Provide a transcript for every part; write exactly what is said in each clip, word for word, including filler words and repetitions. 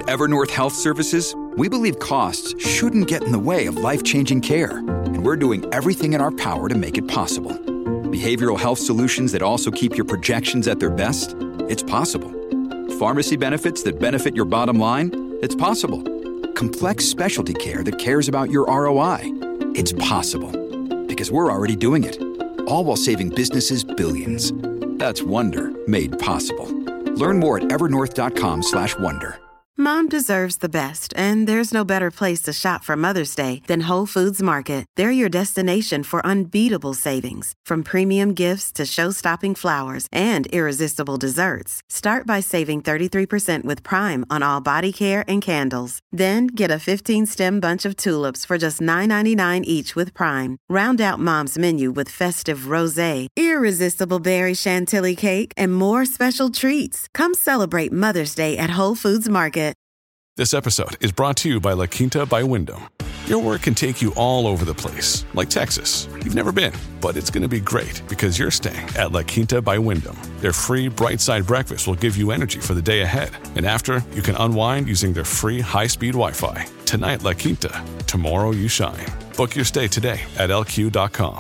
At Evernorth Health Services, we believe costs shouldn't get in the way of life-changing care, and we're doing everything in our power to make it possible. Behavioral health solutions that also keep your projections at their best? It's possible. Pharmacy benefits that benefit your bottom line? It's possible. Complex specialty care that cares about your R O I? It's possible. Because we're already doing it. All while saving businesses billions. That's Wonder made possible. Learn more at evernorth.com slash wonder. Mom deserves the best, and there's no better place to shop for Mother's Day than Whole Foods Market. They're your destination for unbeatable savings, from premium gifts to show-stopping flowers and irresistible desserts. Start by saving thirty-three percent with Prime on all body care and candles. Then get a fifteen-stem bunch of tulips for just nine ninety-nine each with Prime. Round out Mom's menu with festive rosé, irresistible berry chantilly cake, and more special treats. Come celebrate Mother's Day at Whole Foods Market. This episode is brought to you by La Quinta by Wyndham. Your work can take you all over the place, like Texas. You've never been, but it's going to be great because you're staying at La Quinta by Wyndham. Their free Bright Side breakfast will give you energy for the day ahead. And after, you can unwind using their free high-speed Wi-Fi. Tonight, La Quinta. Tomorrow, you shine. Book your stay today at L Q dot com.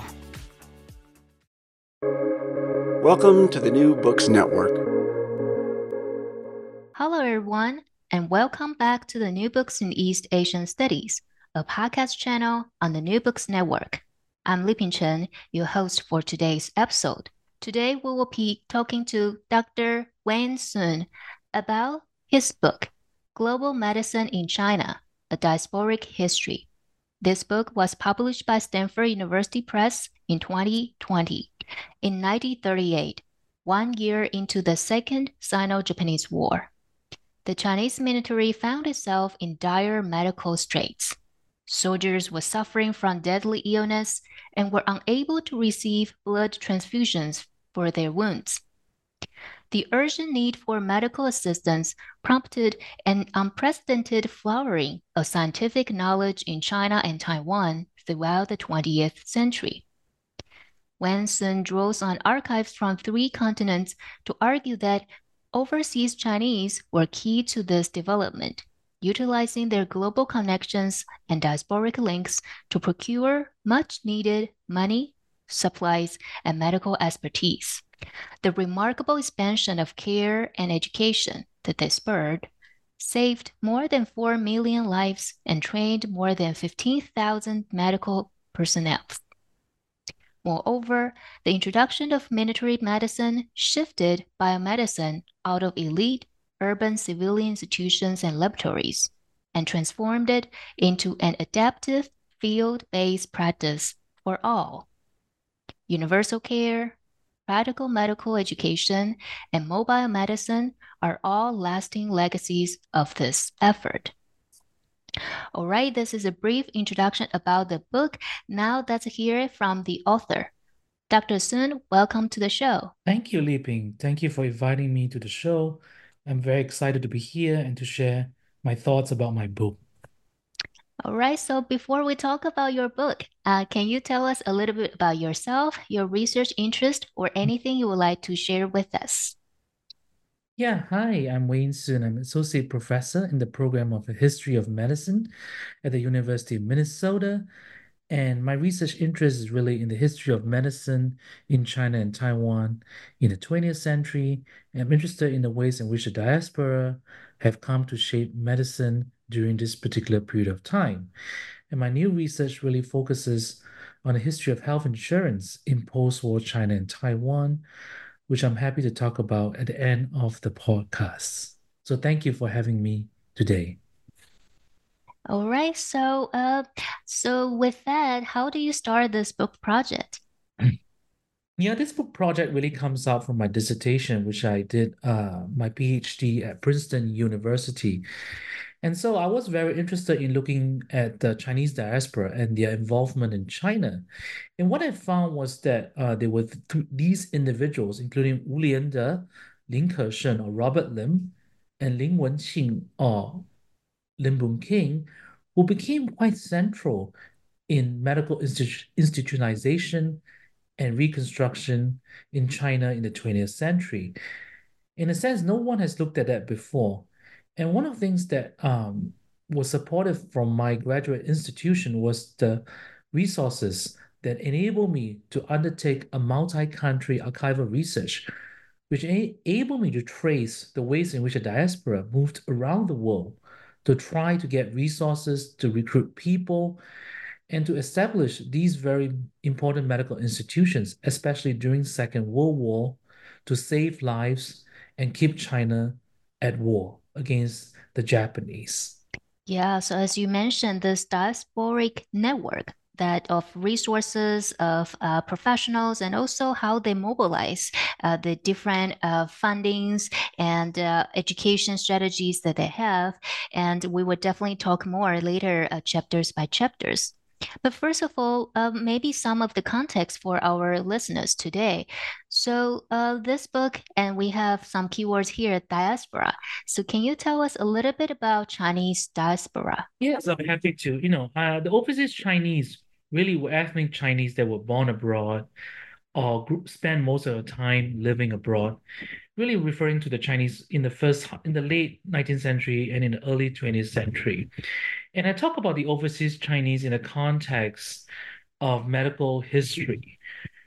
Welcome to the New Books Network. Hello, everyone, and welcome back to the New Books in East Asian Studies, a podcast channel on the New Books Network. I'm Liping Chen, your host for today's episode. Today, we will be talking to Doctor Wayne Sun about his book, Global Medicine in China, A Diasporic History. This book was published by Stanford University Press in twenty twenty. In nineteen thirty-eight, one year into the Second Sino-Japanese War, the Chinese military found itself in dire medical straits. Soldiers were suffering from deadly illness and were unable to receive blood transfusions for their wounds. The urgent need for medical assistance prompted an unprecedented flowering of scientific knowledge in China and Taiwan throughout the twentieth century. Wang Sun draws on archives from three continents to argue that overseas Chinese were key to this development, utilizing their global connections and diasporic links to procure much-needed money, supplies, and medical expertise. The remarkable expansion of care and education that they spurred saved more than four million lives and trained more than fifteen thousand medical personnel. Moreover, the introduction of military medicine shifted biomedicine out of elite urban civilian institutions and laboratories and transformed it into an adaptive field-based practice for all. Universal care, practical medical education, and mobile medicine are all lasting legacies of this effort. All right, this is a brief introduction about the book. Now let's hear it from the author. Doctor Sun, welcome to the show. Thank you, Liping. Thank you for inviting me to the show. I'm very excited to be here and to share my thoughts about my book. All right, so before we talk about your book, uh, can you tell us a little bit about yourself, your research interest, or anything you would like to share with us? Yeah, hi, I'm Wayne Sun. I'm Associate Professor in the Program of History of Medicine at the University of Minnesota. And my research interest is really in the history of medicine in China and Taiwan in the twentieth century. And I'm interested in the ways in which the diaspora have come to shape medicine during this particular period of time. And my new research really focuses on the history of health insurance in post-war China and Taiwan, which I'm happy to talk about at the end of the podcast. So thank you for having me today. All right, so uh, so with that, how do you start this book project? Yeah, this book project really comes out from my dissertation, which I did uh, my PhD at Princeton University. And so I was very interested in looking at the Chinese diaspora and their involvement in China. And what I found was that uh, there were th- these individuals, including Wu Liande, Lin Kesheng or Robert Lim, and Lin Wenqing or Lim Boon King, who became quite central in medical institu- institutionalization and reconstruction in China in the twentieth century. In a sense, no one has looked at that before. And one of the things that um, was supportive from my graduate institution was the resources that enable me to undertake a multi-country archival research, which enabled me to trace the ways in which a diaspora moved around the world to try to get resources, to recruit people, and to establish these very important medical institutions, especially during Second World War, to save lives and keep China at war against the Japanese. Yeah, so as you mentioned, this diasporic network that of resources of uh, professionals and also how they mobilize uh, the different uh, fundings and uh, education strategies that they have. And we will definitely talk more later, uh, chapters by chapters. But first of all, uh, maybe some of the context for our listeners today. So, uh, this book, and we have some keywords here, diaspora. So, can you tell us a little bit about Chinese diaspora? Yes, I'm happy to. You know, uh, the overseas Chinese really were ethnic Chinese that were born abroad or group, spend most of their time living abroad, really referring to the Chinese in the first in the late nineteenth century and in the early twentieth century. And I talk about the overseas Chinese in the context of medical history.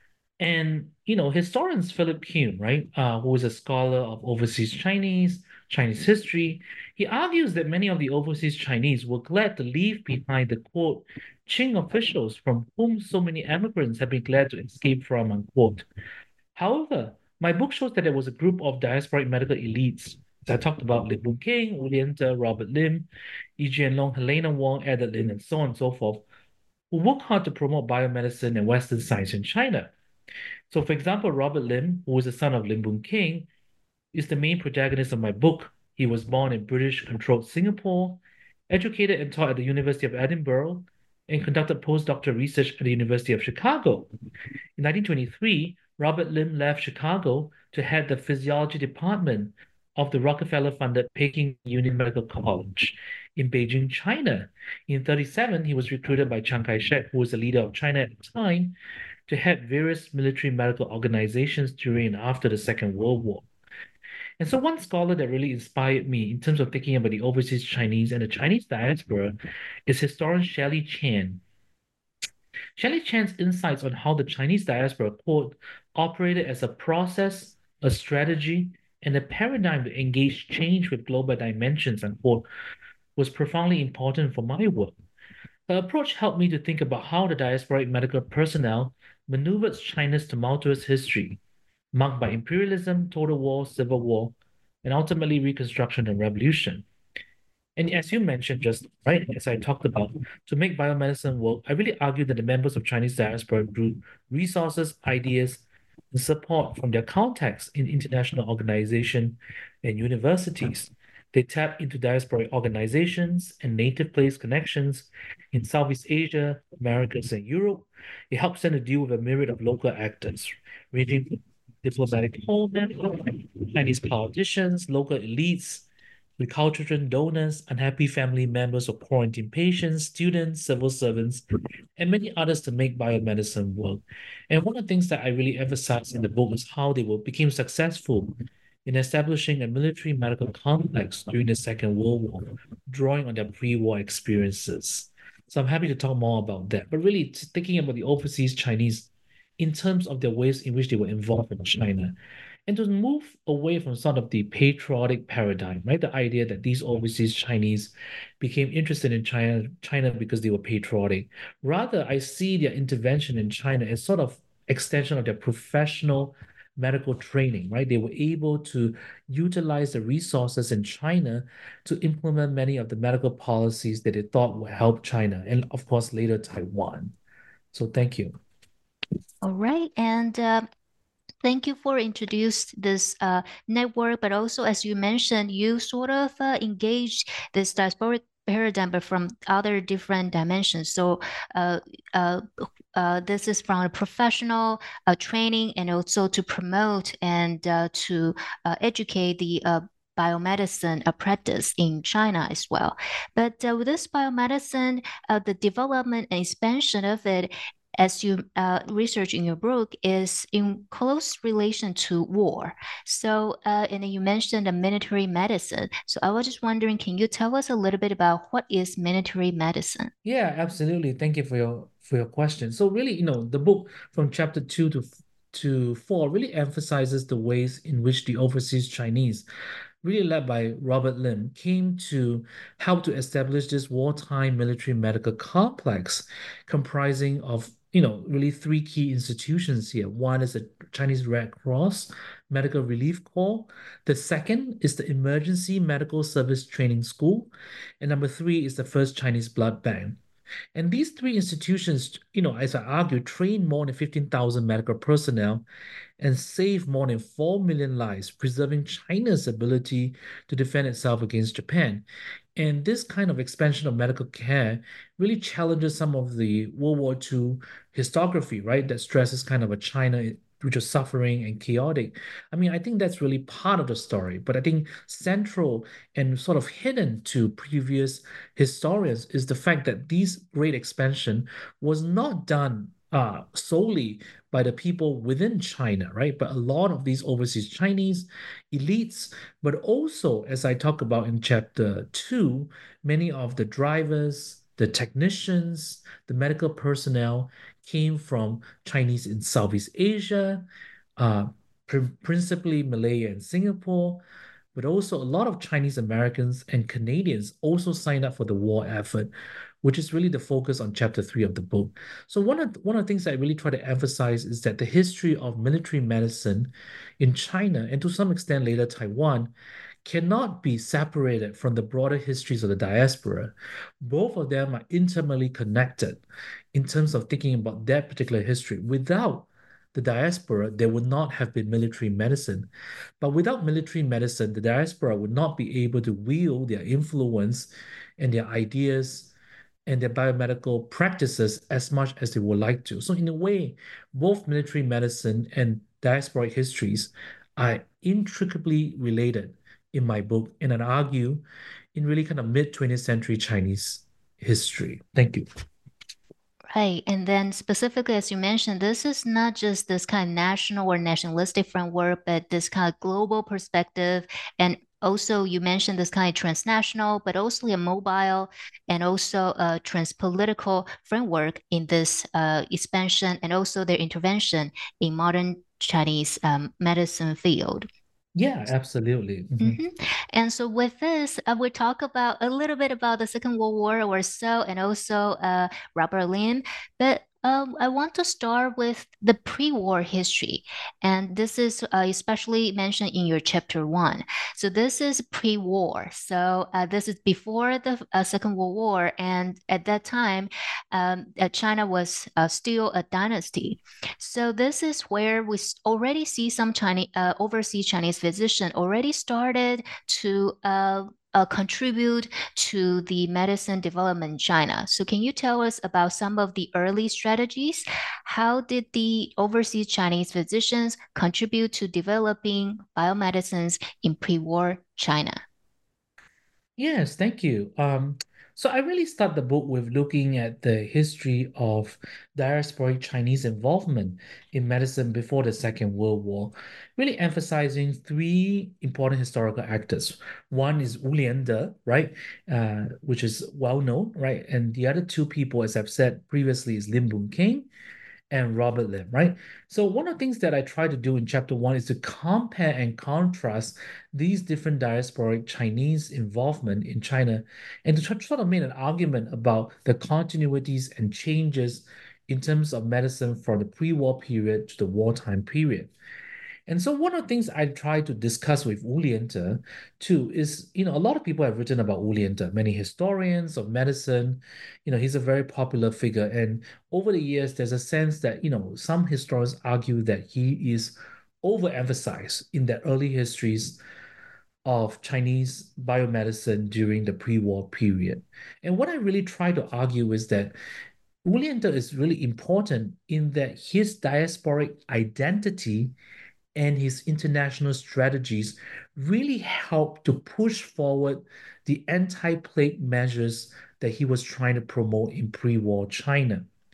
And, you know, historians Philip Kuhn, right, uh, who is a scholar of overseas Chinese, Chinese history, he argues that many of the overseas Chinese were glad to leave behind the, quote, Qing officials from whom so many immigrants have been glad to escape from, unquote. However, my book shows that there was a group of diasporic medical elites. As I talked about Lim Boon King, Wu Liente, Robert Lim, Yi Jianlong, Helena Wong, Edward Lin, and so on and so forth, who worked hard to promote biomedicine and Western science in China. So, for example, Robert Lim, who is the son of Lim Boon King, is the main protagonist of my book. He was born in British-controlled Singapore, educated and taught at the University of Edinburgh, and conducted postdoctoral research at the University of Chicago. In nineteen twenty-three, Robert Lim left Chicago to head the physiology department of the Rockefeller-funded Peking Union Medical College in Beijing, China. In thirty-seven, he was recruited by Chiang Kai-shek, who was the leader of China at the time, to head various military medical organizations during and after the Second World War. And so one scholar that really inspired me in terms of thinking about the overseas Chinese and the Chinese diaspora is historian Shelley Chan. Shelley Chan's insights on how the Chinese diaspora, quote, operated as a process, a strategy, and a paradigm to engage change with global dimensions, unquote, was profoundly important for my work. Her approach helped me to think about how the diasporic medical personnel maneuvered China's tumultuous history, marked by imperialism, total war, civil war, and ultimately Reconstruction and Revolution. And as you mentioned just, right, as I talked about, to make biomedicine work, I really argue that the members of Chinese diaspora drew resources, ideas, and support from their contacts in international organizations and universities. They tap into diasporic organizations and native place connections in Southeast Asia, Americas, and Europe. It helps them to deal with a myriad of local actors, ranging from diplomatic homeland, Chinese politicians, local elites, recalcitrant donors, unhappy family members of quarantine patients, students, civil servants, and many others to make biomedicine work. And one of the things that I really emphasize in the book is how they were, became successful in establishing a military medical complex during the Second World War, drawing on their pre-war experiences. So I'm happy to talk more about that. But really, thinking about the overseas Chinese in terms of the ways in which they were involved in China, and to move away from sort of the patriotic paradigm, right? The idea that these overseas Chinese became interested in China, China because they were patriotic. Rather, I see their intervention in China as sort of extension of their professional medical training, right? They were able to utilize the resources in China to implement many of the medical policies that they thought would help China, and of course, later Taiwan. So thank you. All right. And uh, thank you for introduced this uh, network, but also, as you mentioned, you sort of uh, engaged this diasporic paradigm, but from other different dimensions. So uh, uh, uh, this is from a professional uh, training and also to promote and uh, to uh, educate the uh, biomedicine apprentice in China as well. But uh, with this biomedicine, uh, the development and expansion of it as you uh, research in your book, is in close relation to war. So, uh, and then you mentioned the military medicine. So I was just wondering, can you tell us a little bit about what is military medicine? Yeah, absolutely. Thank you for your for your question. So really, you know, the book from chapter two to to four really emphasizes the ways in which the overseas Chinese, really led by Robert Lim, came to help to establish this wartime military medical complex comprising of, you know, really three key institutions here. One is the Chinese Red Cross Medical Relief Corps. The second is the Emergency Medical Service Training School. And number three is the First Chinese Blood Bank. And these three institutions, you know, as I argue, train more than fifteen thousand medical personnel and save more than four million lives, preserving China's ability to defend itself against Japan. And this kind of expansion of medical care really challenges some of the World War Two historiography, right? That stresses kind of a China which was suffering and chaotic. I mean, I think that's really part of the story, but I think central and sort of hidden to previous historians is the fact that this great expansion was not done uh, solely by the people within China, right? But a lot of these overseas Chinese elites, but also, as I talk about in chapter two, many of the drivers, the technicians, the medical personnel came from Chinese in Southeast Asia, uh, pr- principally Malaya and Singapore, but also a lot of Chinese Americans and Canadians also signed up for the war effort, which is really the focus on chapter three of the book. So one of one of the things I really try to emphasize is that the history of military medicine in China and to some extent later Taiwan cannot be separated from the broader histories of the diaspora. Both of them are intimately connected in terms of thinking about that particular history. Without the diaspora, there would not have been military medicine. But without military medicine, the diaspora would not be able to wield their influence and their ideas and their biomedical practices as much as they would like to. So, in a way, both military medicine and diasporic histories are intricately related in my book, and I argue in really kind of mid twentieth century Chinese history. Thank you. Right. And then specifically, as you mentioned, this is not just this kind of national or nationalistic framework, but this kind of global perspective. And also, you mentioned this kind of transnational, but also a mobile and also a transpolitical framework in this uh, expansion and also their intervention in modern Chinese um, medicine field. Yeah, absolutely. Mhm. Mhm. And so with this, uh, we talk about a little bit about the Second World War or so, and also uh, Robert Lim. But um, I want to start with the pre-war history, and this is uh, especially mentioned in your chapter one. So this is pre-war. So uh, this is before the uh, Second World War, and at that time, um, uh, China was uh, still a dynasty. So this is where we s- already see some Chinese uh, overseas Chinese physician already started to uh, uh, contribute to the medicine development in China. So can you tell us about some of the early strategies? How did the overseas Chinese physicians contribute to developing biomedicines in pre-war China? Yes, thank you. Um, so I really start the book with looking at the history of diasporic Chinese involvement in medicine before the Second World War, really emphasizing three important historical actors. One is Wu Liande, right, uh, which is well known, right, and the other two people, as I've said previously, is Lim Boon Keng and Robert Lim, right? So one of the things that I try to do in chapter one is to compare and contrast these different diasporic Chinese involvement in China and to try to sort of make an argument about the continuities and changes in terms of medicine from the pre-war period to the wartime period. And so one of the things I try to discuss with Wu Liande too is, you know, a lot of people have written about Wu Liande, many historians of medicine. You know, he's a very popular figure. And over the years, there's a sense that, you know, some historians argue that he is overemphasized in the early histories of Chinese biomedicine during the pre-war period. And what I really try to argue is that Wu Liande is really important in that his diasporic identity and his international strategies really helped to push forward the anti-plague measures that he was trying to promote in pre-war China.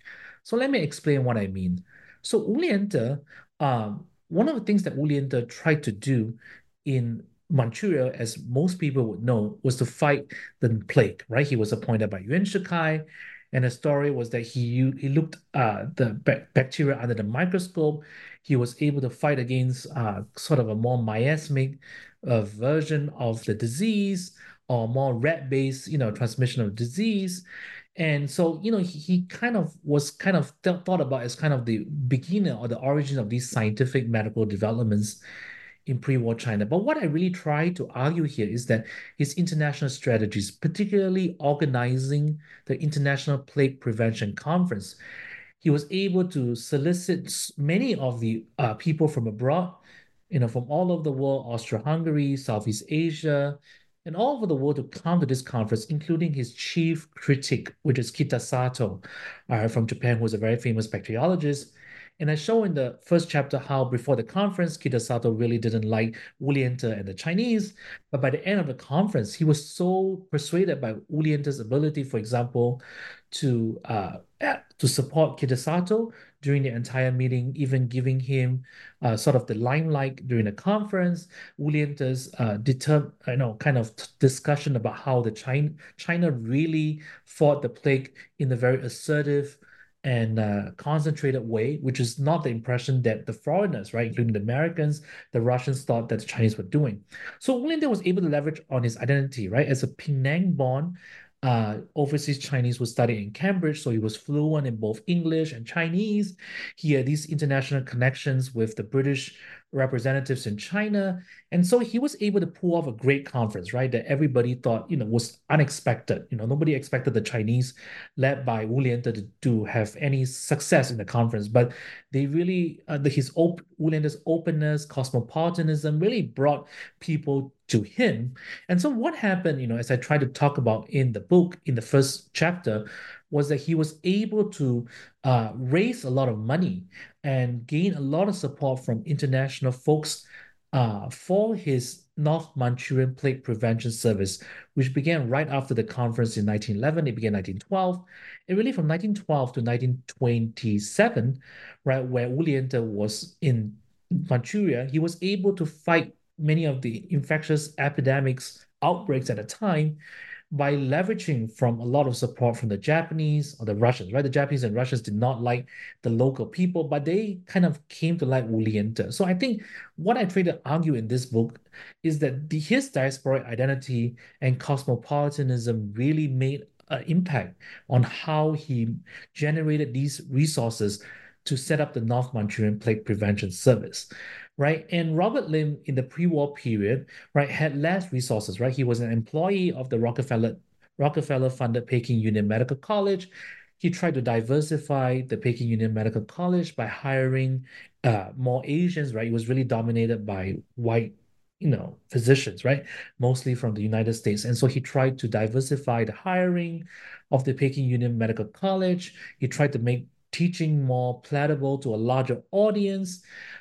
So let me explain what I mean. So Wu Liente, um, one of the things that Wu Liente tried to do in Manchuria, as most people would know, was to fight the plague, right? He was appointed by Yuan Shikai, and the story was that he he looked uh, the bacteria under the microscope. He was able to fight against uh, sort of a more miasmic uh, version of the disease, or more rat-based, you know, transmission of disease. And so, you know, he, he kind of was kind of th thought about as kind of the beginner or the origin of these scientific medical developments in pre-war China. But what I really try to argue here is that his international strategies, particularly organizing the International Plague Prevention Conference, he was able to solicit many of the uh, people from abroad, you know, from all over the world, Austria-Hungary, Southeast Asia, and all over the world to come to this conference, including his chief critic, which is Kitasato, uh, from Japan, who's a very famous bacteriologist. And I show in the first chapter how before the conference, Kitasato really didn't like Wu Liente and the Chinese. But by the end of the conference, he was so persuaded by Wu Liente's ability, for example, to uh, to support Kitasato during the entire meeting, even giving him uh, sort of the limelight during the conference. Wu Liente's uh, deter you know, kind of discussion about how the China China really fought the plague in a very assertive and uh, concentrated way, which is not the impression that the foreigners, right, including the Americans, the Russians, thought that the Chinese were doing. So Wu Liente was able to leverage on his identity, right, as a Penang-born uh, overseas Chinese who studied in Cambridge, so he was fluent in both English and Chinese. He had these international connections with the British representatives in China. And so he was able to pull off a great conference, right? That everybody thought, you know, was unexpected. You know, nobody expected the Chinese, led by Wu Liente, to, to have any success in the conference. But they really, uh, the, his op Wu Liente's openness, cosmopolitanism really brought people to him. And so what happened, you know, as I try to talk about in the book, in the first chapter, was that he was able to uh, raise a lot of money and gain a lot of support from international folks uh, for his North Manchurian Plague Prevention Service, which began right after the conference in nineteen eleven. It began nineteen twelve. And really from nineteen twelve to nineteen twenty-seven, right, where Wu Liente was in Manchuria, he was able to fight many of the infectious epidemics outbreaks at the time by leveraging from a lot of support from the Japanese or the Russians, right? The Japanese and Russians did not like the local people, but they kind of came to like Wu Liente. So I think what I try to argue in this book is that the, his diasporic identity and cosmopolitanism really made an impact on how he generated these resources to set up the North Manchurian Plague Prevention Service, right? And Robert Lim in the pre-war period, right, had less resources, right? He was an employee of the Rockefeller Rockefeller-funded Peking Union Medical College. He tried to diversify the Peking Union Medical College by hiring uh, more Asians, right? It was really dominated by white, you know, physicians, right? Mostly from the United States. And so he tried to diversify the hiring of the Peking Union Medical College. He tried to make teaching more palatable to a larger audience.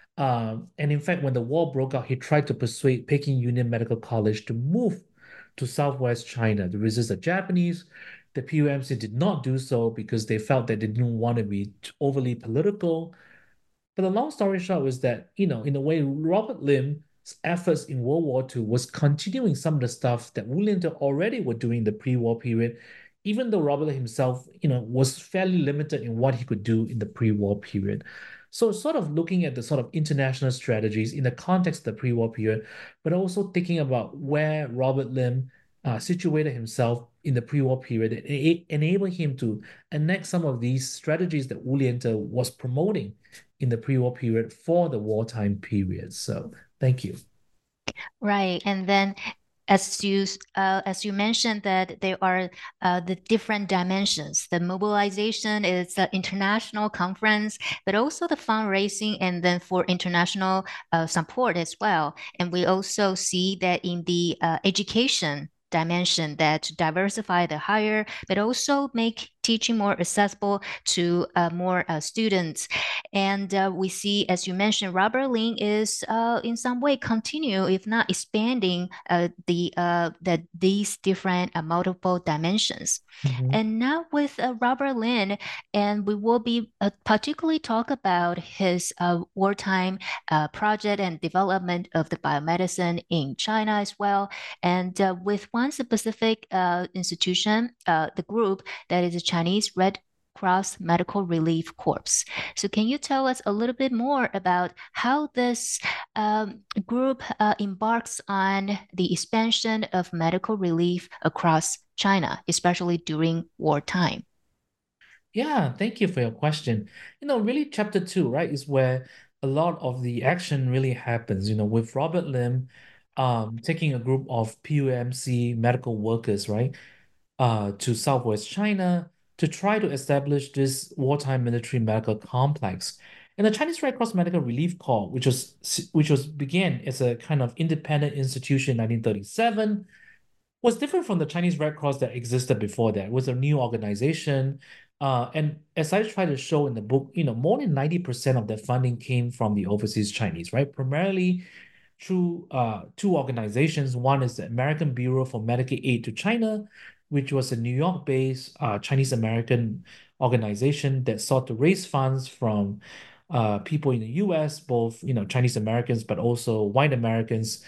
Um, and in fact, when the war broke out, he tried to persuade Peking Union Medical College to move to Southwest China to resist the Japanese. The P U M C did not do so because they felt that they didn't want to be overly political. But the long story short was that, you know, in a way, Robert Lim's efforts in World War Two was continuing some of the stuff that Wu Liente already were doing in the pre-war period, even though Robert himself, you know, was fairly limited in what he could do in the pre-war period. So sort of looking at the sort of international strategies in the context of the pre-war period, but also thinking about where Robert Lim uh, situated himself in the pre-war period, it, it enabled him to enact some of these strategies that Wu Liente was promoting in the pre-war period for the wartime period. So thank you. Right. And then as you uh, as you mentioned that there are uh, the different dimensions. The mobilization is the international conference, but also the fundraising and then for international uh, support as well. And we also see that in the uh, education dimension, that to diversify the hire, but also make teaching more accessible to uh, more uh, students. And uh, we see, as you mentioned, Robert Lin is uh, in some way continue, if not expanding, uh, the uh, that these different uh, multiple dimensions. Mhm. And now with uh, Robert Lin, and we will be uh, particularly talk about his uh, wartime uh, project and development of the biomedicine in China as well. And uh, with one specific uh, institution, uh, the group that is the Chinese Red Cross Medical Relief Corps. So can you tell us a little bit more about how this um, group uh, embarks on the expansion of medical relief across China, especially during wartime? Yeah, thank you for your question. You know, really, chapter two, right, is where a lot of the action really happens. You know, with Robert Lim, um, taking a group of P U M C medical workers, right, uh, to Southwest China to try to establish this wartime military medical complex. And the Chinese Red Cross Medical Relief Corps, which was which was began as a kind of independent institution in nineteen thirty-seven, was different from the Chinese Red Cross that existed before that. It was a new organization. Uh, and as I try to show in the book, you know, more than ninety percent of the funding came from the overseas Chinese, right? Primarily through uh, two organizations. One is the American Bureau for Medical Aid to China, which was a New York-based uh, Chinese-American organization that sought to raise funds from uh, people in the U S, both, you know, Chinese Americans, but also white Americans,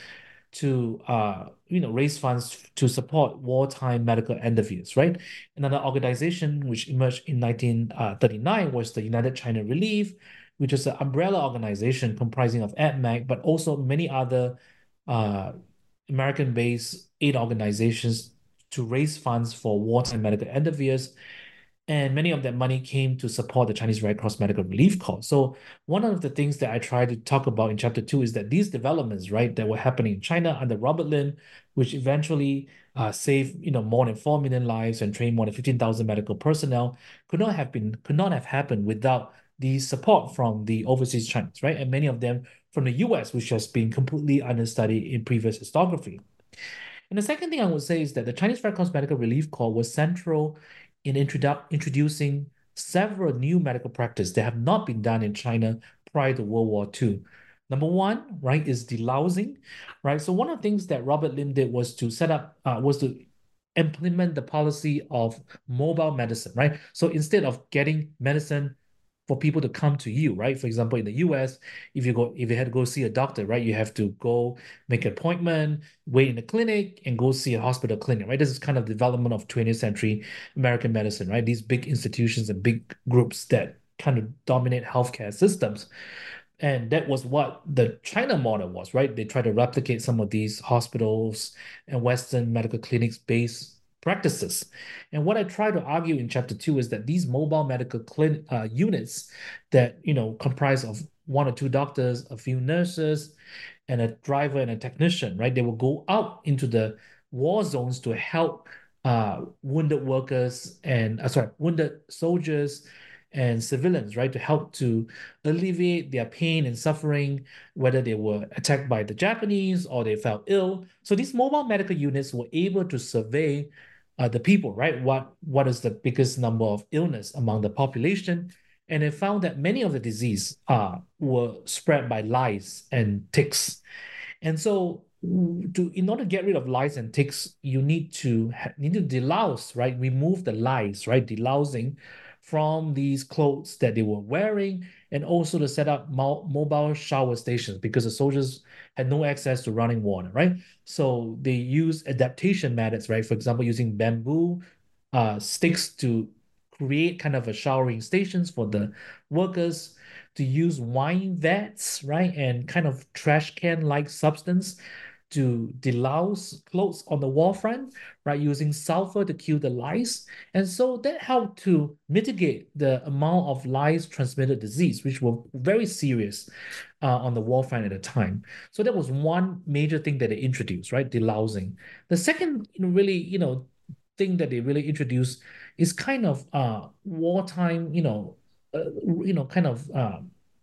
to uh, you know, raise funds to support wartime medical endeavors, right? Another organization which emerged in nineteen thirty-nine was the United China Relief, which is an umbrella organization comprising of A D M A C, but also many other uh, American-based aid organizations to raise funds for wartime medical endeavors. And many of that money came to support the Chinese Red Cross Medical Relief Corps. So one of the things that I try to talk about in chapter two is that these developments, right, that were happening in China under Robert Lin, which eventually uh, saved, you know, more than four million lives and trained more than fifteen thousand medical personnel, could not have been could not have happened without the support from the overseas Chinese, right? And many of them from the U S, which has been completely understudied in previous historiography. And the second thing I would say is that the Chinese Red Cross Medical Relief Corps was central in introdu introducing several new medical practices that have not been done in China prior to World War Two. Number one, right, is delousing, right? So one of the things that Robert Lim did was to set up, uh, was to implement the policy of mobile medicine, right? So instead of getting medicine for people to come to you, right? For example, in the U S, if you go, if you had to go see a doctor, right, you have to go make an appointment, wait in the clinic, and go see a hospital clinic, right? This is kind of development of twentieth century American medicine, right? These big institutions and big groups that kind of dominate healthcare systems. And that was what the China model was, right? They try to replicate some of these hospitals and Western medical clinics based practices. And what I try to argue in chapter two is that these mobile medical clinic uh, units that, you know, comprise of one or two doctors, a few nurses, and a driver and a technician, right? They will go out into the war zones to help uh, wounded workers and, uh, sorry, wounded soldiers and civilians, right, to help to alleviate their pain and suffering, whether they were attacked by the Japanese or they fell ill. So these mobile medical units were able to survey uh, the people, right? What what is the biggest number of illness among the population? And they found that many of the disease uh, were spread by lice and ticks. And so to in order to get rid of lice and ticks, you need to need to delouse, right? Remove the lice, right? Delousing from these clothes that they were wearing, and also to set up mo mobile shower stations because the soldiers had no access to running water, right? So they use adaptation methods, right? For example, using bamboo uh, sticks to create kind of a showering stations for the workers, to use wine vats, right? And kind of trash can-like substance to delouse clothes on the war front, right? Using sulfur to kill the lice. And so that helped to mitigate the amount of lice-transmitted disease, which were very serious uh, on the war front at the time. So that was one major thing that they introduced, right? Delousing. The second really, you know, thing that they really introduced is kind of uh, wartime, you know, uh, you know, kind of uh,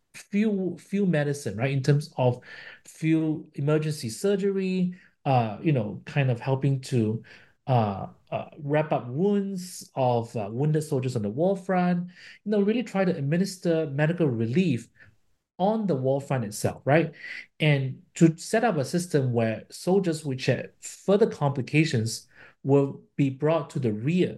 field field medicine, right? In terms of field emergency surgery, uh, you know, kind of helping to uh, uh, wrap up wounds of uh, wounded soldiers on the war front, you know, really try to administer medical relief on the war front itself, right? And to set up a system where soldiers which had further complications will be brought to the rear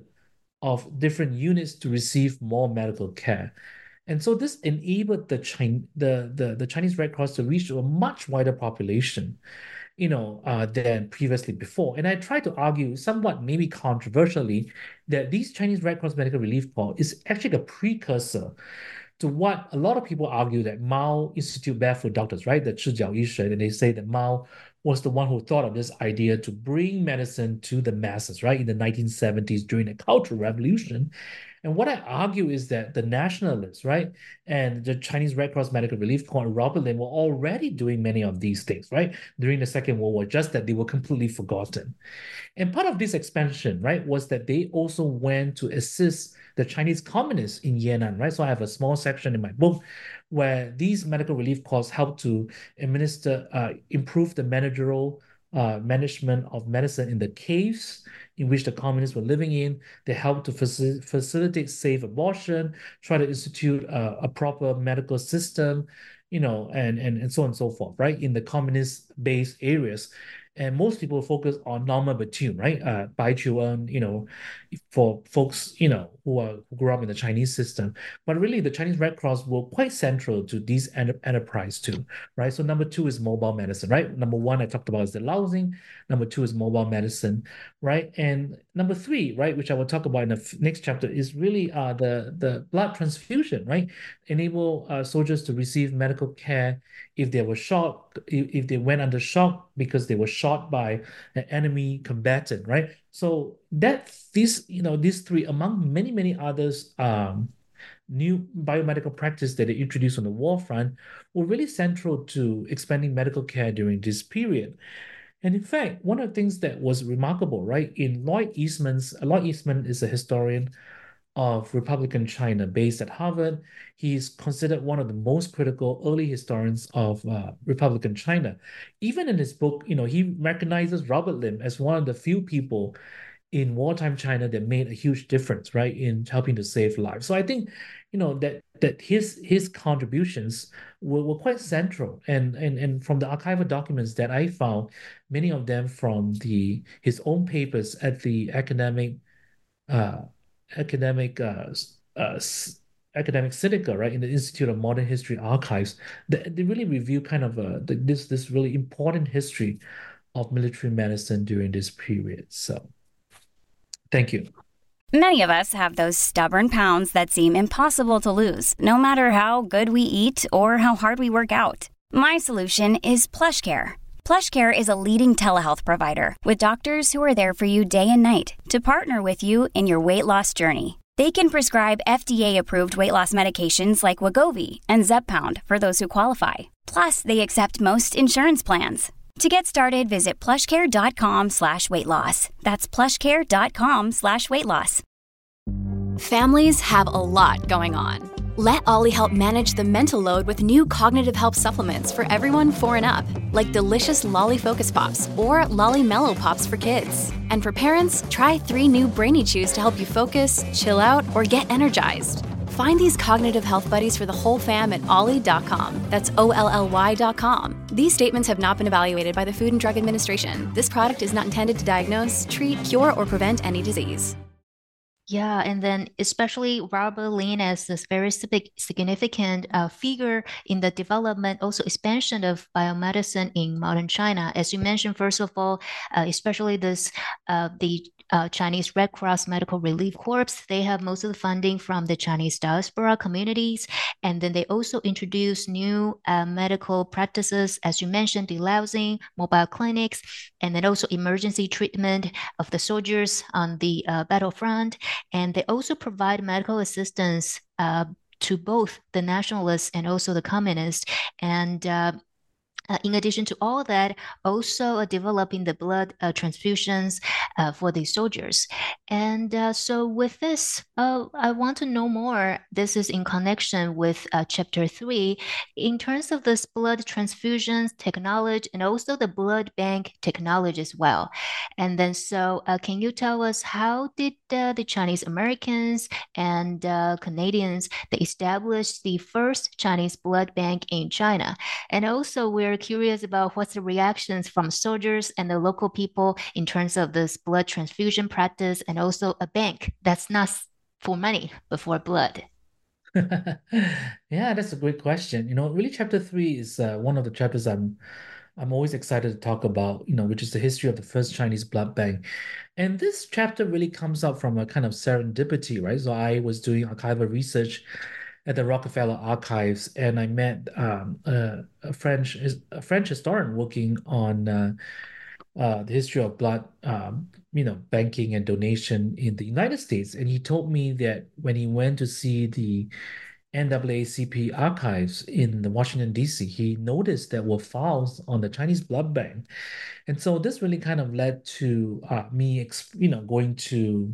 of different units to receive more medical care. And so this enabled the, China, the, the, the Chinese Red Cross to reach a much wider population, you know, uh, than previously before. And I try to argue, somewhat maybe controversially, that these Chinese Red Cross Medical Relief Corps is actually a precursor to what a lot of people argue that Mao Institute Barefoot Doctors, right? The Chijiao Yishui, and they say that Mao was the one who thought of this idea to bring medicine to the masses, right? In the nineteen seventies during the Cultural Revolution. And what I argue is that the nationalists, right, and the Chinese Red Cross Medical Relief Corps and Robert Lim were already doing many of these things, right, during the Second World War, just that they were completely forgotten. And part of this expansion, right, was that they also went to assist the Chinese communists in Yan'an, right? So I have a small section in my book where these medical relief corps help to administer, uh, improve the managerial uh, management of medicine in the caves in which the communists were living in. They helped to faci- facilitate safe abortion, try to institute uh, a proper medical system, you know, and, and, and so on and so forth, right, in the communist-based areas. And most people focus on Norma Bethune, right? Uh, Bai Chuan, you know, for folks, you know, who are who grew up in the Chinese system. But really, the Chinese Red Cross were quite central to these enter- enterprise too, right? So number two is mobile medicine, right? Number one I talked about is the lousing. Number two is mobile medicine, right? And number three, right, which I will talk about in the f- next chapter, is really uh, the the blood transfusion, right? Enable uh, soldiers to receive medical care if they were shot, if, if they went under shock because they were shot by an enemy combatant, right? So that these, you know, these three, among many, many others, um, new biomedical practice that they introduced on the war front were really central to expanding medical care during this period. And in fact, one of the things that was remarkable, right, in Lloyd Eastman's, Lloyd Eastman is a historian of Republican China based at Harvard. He's considered one of the most critical early historians of uh, Republican China. Even in his book, you know, he recognizes Robert Lim as one of the few people in wartime China that made a huge difference, right, in helping to save lives. So I think, you know, that that his his contributions were, were quite central. And, and and from the archival documents that I found, many of them from the his own papers at the academic uh, academic uh, uh, academic Sinica, right, in the Institute of Modern History Archives, they, they really review kind of uh, the, this this really important history of military medicine during this period. So, thank you. Many of us have those stubborn pounds that seem impossible to lose, no matter how good we eat or how hard we work out. My solution is PlushCare. PlushCare is a leading telehealth provider with doctors who are there for you day and night to partner with you in your weight loss journey. They can prescribe F D A-approved weight loss medications like Wegovy and Zepbound for those who qualify. Plus, they accept most insurance plans. To get started, visit plushcare.com slash weight loss. That's plushcare.com slash weight loss. Families have a lot going on. Let Ollie help manage the mental load with new cognitive help supplements for everyone four and up, like delicious Lolly Focus Pops or Lolly Mellow Pops for kids. And for parents, try three new Brainy Chews to help you focus, chill out, or get energized. Find these cognitive health buddies for the whole fam at ollie dot com. That's O L L Y dot com. These statements have not been evaluated by the Food and Drug Administration. This product is not intended to diagnose, treat, cure, or prevent any disease. Yeah, and then especially Robert Lin as this very significant uh, figure in the development, also expansion of biomedicine in modern China. As you mentioned, first of all, uh, especially this uh, the uh, Chinese Red Cross Medical Relief Corps, they have most of the funding from the Chinese diaspora communities, and then they also introduce new uh, medical practices, as you mentioned, delousing, mobile clinics, and then also emergency treatment of the soldiers on the uh, battlefront. And they also provide medical assistance uh, to both the nationalists and also the communists. And uh, Uh, in addition to all that, also uh, developing the blood uh, transfusions uh, for the soldiers. And uh, so, with this, uh, I want to know more. This is in connection with uh, chapter three, in terms of this blood transfusions technology and also the blood bank technology as well. And then, so uh, can you tell us how did uh, the Chinese Americans and uh, Canadians they established the first Chinese blood bank in China? And also, we're curious about what's the reactions from soldiers and the local people in terms of this blood transfusion practice and also a bank that's not for money, but for blood. Yeah, that's a great question. You know, really, chapter three is uh, one of the chapters I'm I'm always excited to talk about, you know, which is the history of the first Chinese blood bank. And this chapter really comes up from a kind of serendipity, right? So I was doing archival research at the Rockefeller Archives, and I met um, a, a French a French historian working on uh, uh, the history of blood, um, you know, banking and donation in the United States. And he told me that when he went to see the N double A C P archives in the Washington, D C, he noticed there were files on the Chinese blood bank. And so this really kind of led to uh, me, you know, going to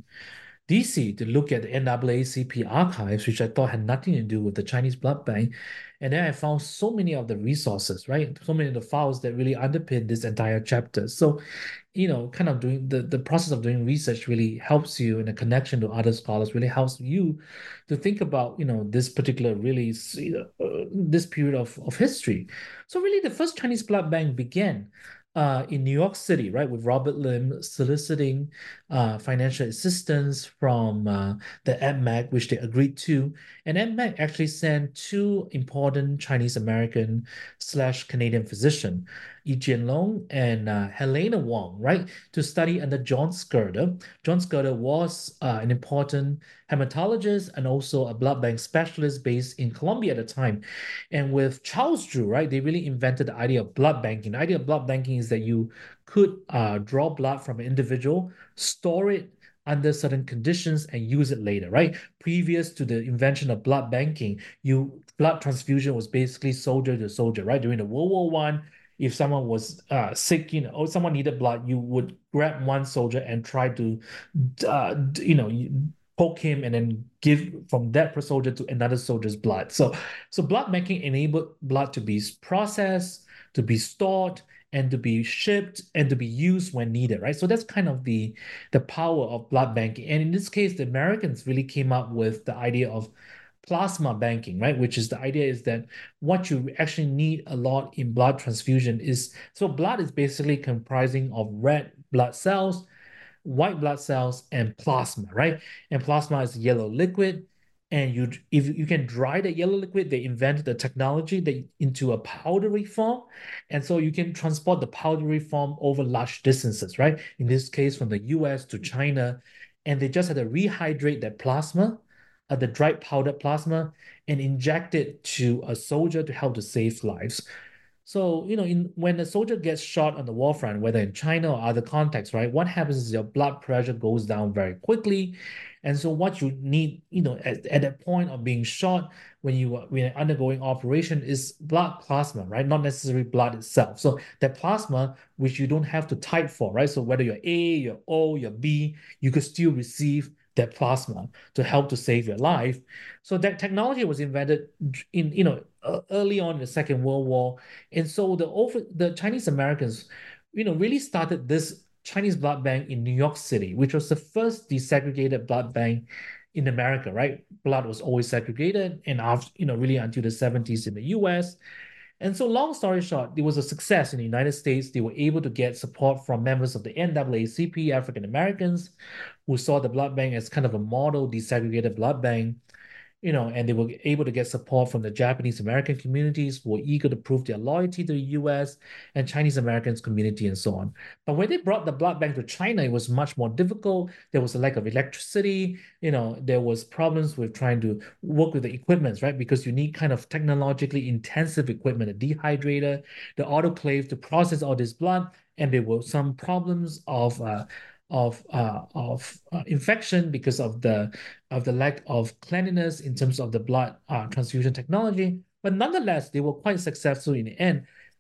D C to look at the N double A C P archives, which I thought had nothing to do with the Chinese blood bank. And then I found so many of the resources, right? So many of the files that really underpin this entire chapter. So, you know, kind of doing the, the process of doing research really helps you, in a connection to other scholars, really helps you to think about, you know, this particular really, uh, this period of, of history. So really the first Chinese blood bank began Uh, in New York City, right, with Robert Lim soliciting uh, financial assistance from uh, the M A C, which they agreed to. And M A C actually sent two important Chinese American slash Canadian physicians, Yi Jianlong and uh, Helena Wong, right, to study under John Skirder. John Skirder was uh, an important hematologist and also a blood bank specialist based in Colombia at the time. And with Charles Drew, right, they really invented the idea of blood banking. The idea of blood banking is that you could uh, draw blood from an individual, store it under certain conditions, and use it later, right? Previous to the invention of blood banking, you blood transfusion was basically soldier to soldier, right? During the World War One, if someone was uh, sick, you know, or someone needed blood, you would grab one soldier and try to, uh, you know, poke him and then give from that soldier to another soldier's blood. So, so blood banking enabled blood to be processed, to be stored, and to be shipped and to be used when needed, right? So that's kind of the the power of blood banking. And in this case, the Americans really came up with the idea of plasma banking, right? Which is the idea is that what you actually need a lot in blood transfusion is, so blood is basically comprising of red blood cells, white blood cells, and plasma, right? And plasma is yellow liquid. And you, if you can dry the yellow liquid, they invented the technology that into a powdery form. And so you can transport the powdery form over large distances, right? In this case, from the U S to China. And they just had to rehydrate that plasma, uh, the dried powdered plasma, and inject it to a soldier to help to save lives. So, you know, in when a soldier gets shot on the war front, whether in China or other contexts, right, what happens is your blood pressure goes down very quickly. And so what you need, you know, at, at that point of being shot, when you are when undergoing operation, is blood plasma, right? Not necessarily blood itself. So that plasma, which you don't have to type for, right? So whether you're A, you're O, you're B, you could still receive that plasma to help to save your life. So that technology was invented in, you know, uh, early on in the Second World War. And so the over the Chinese Americans, you know, really started this Chinese blood bank in New York City, which was the first desegregated blood bank in America, right? Blood was always segregated, and after, you know, really until the seventies in the U S. And so long story short, it was a success in the United States. They were able to get support from members of the N double A C P, African Americans, who saw the blood bank as kind of a model desegregated blood bank, you know, and they were able to get support from the Japanese American communities who were eager to prove their loyalty to the U S, and Chinese Americans community, and so on. But when they brought the blood bank to China, it was much more difficult. There was a lack of electricity, you know, there was problems with trying to work with the equipment, right? Because you need kind of technologically intensive equipment, a dehydrator, the autoclave to process all this blood. And there were some problems of uh, of uh, of uh, infection because of the of the lack of cleanliness in terms of the blood uh, transfusion technology. But nonetheless, they were quite successful in the end.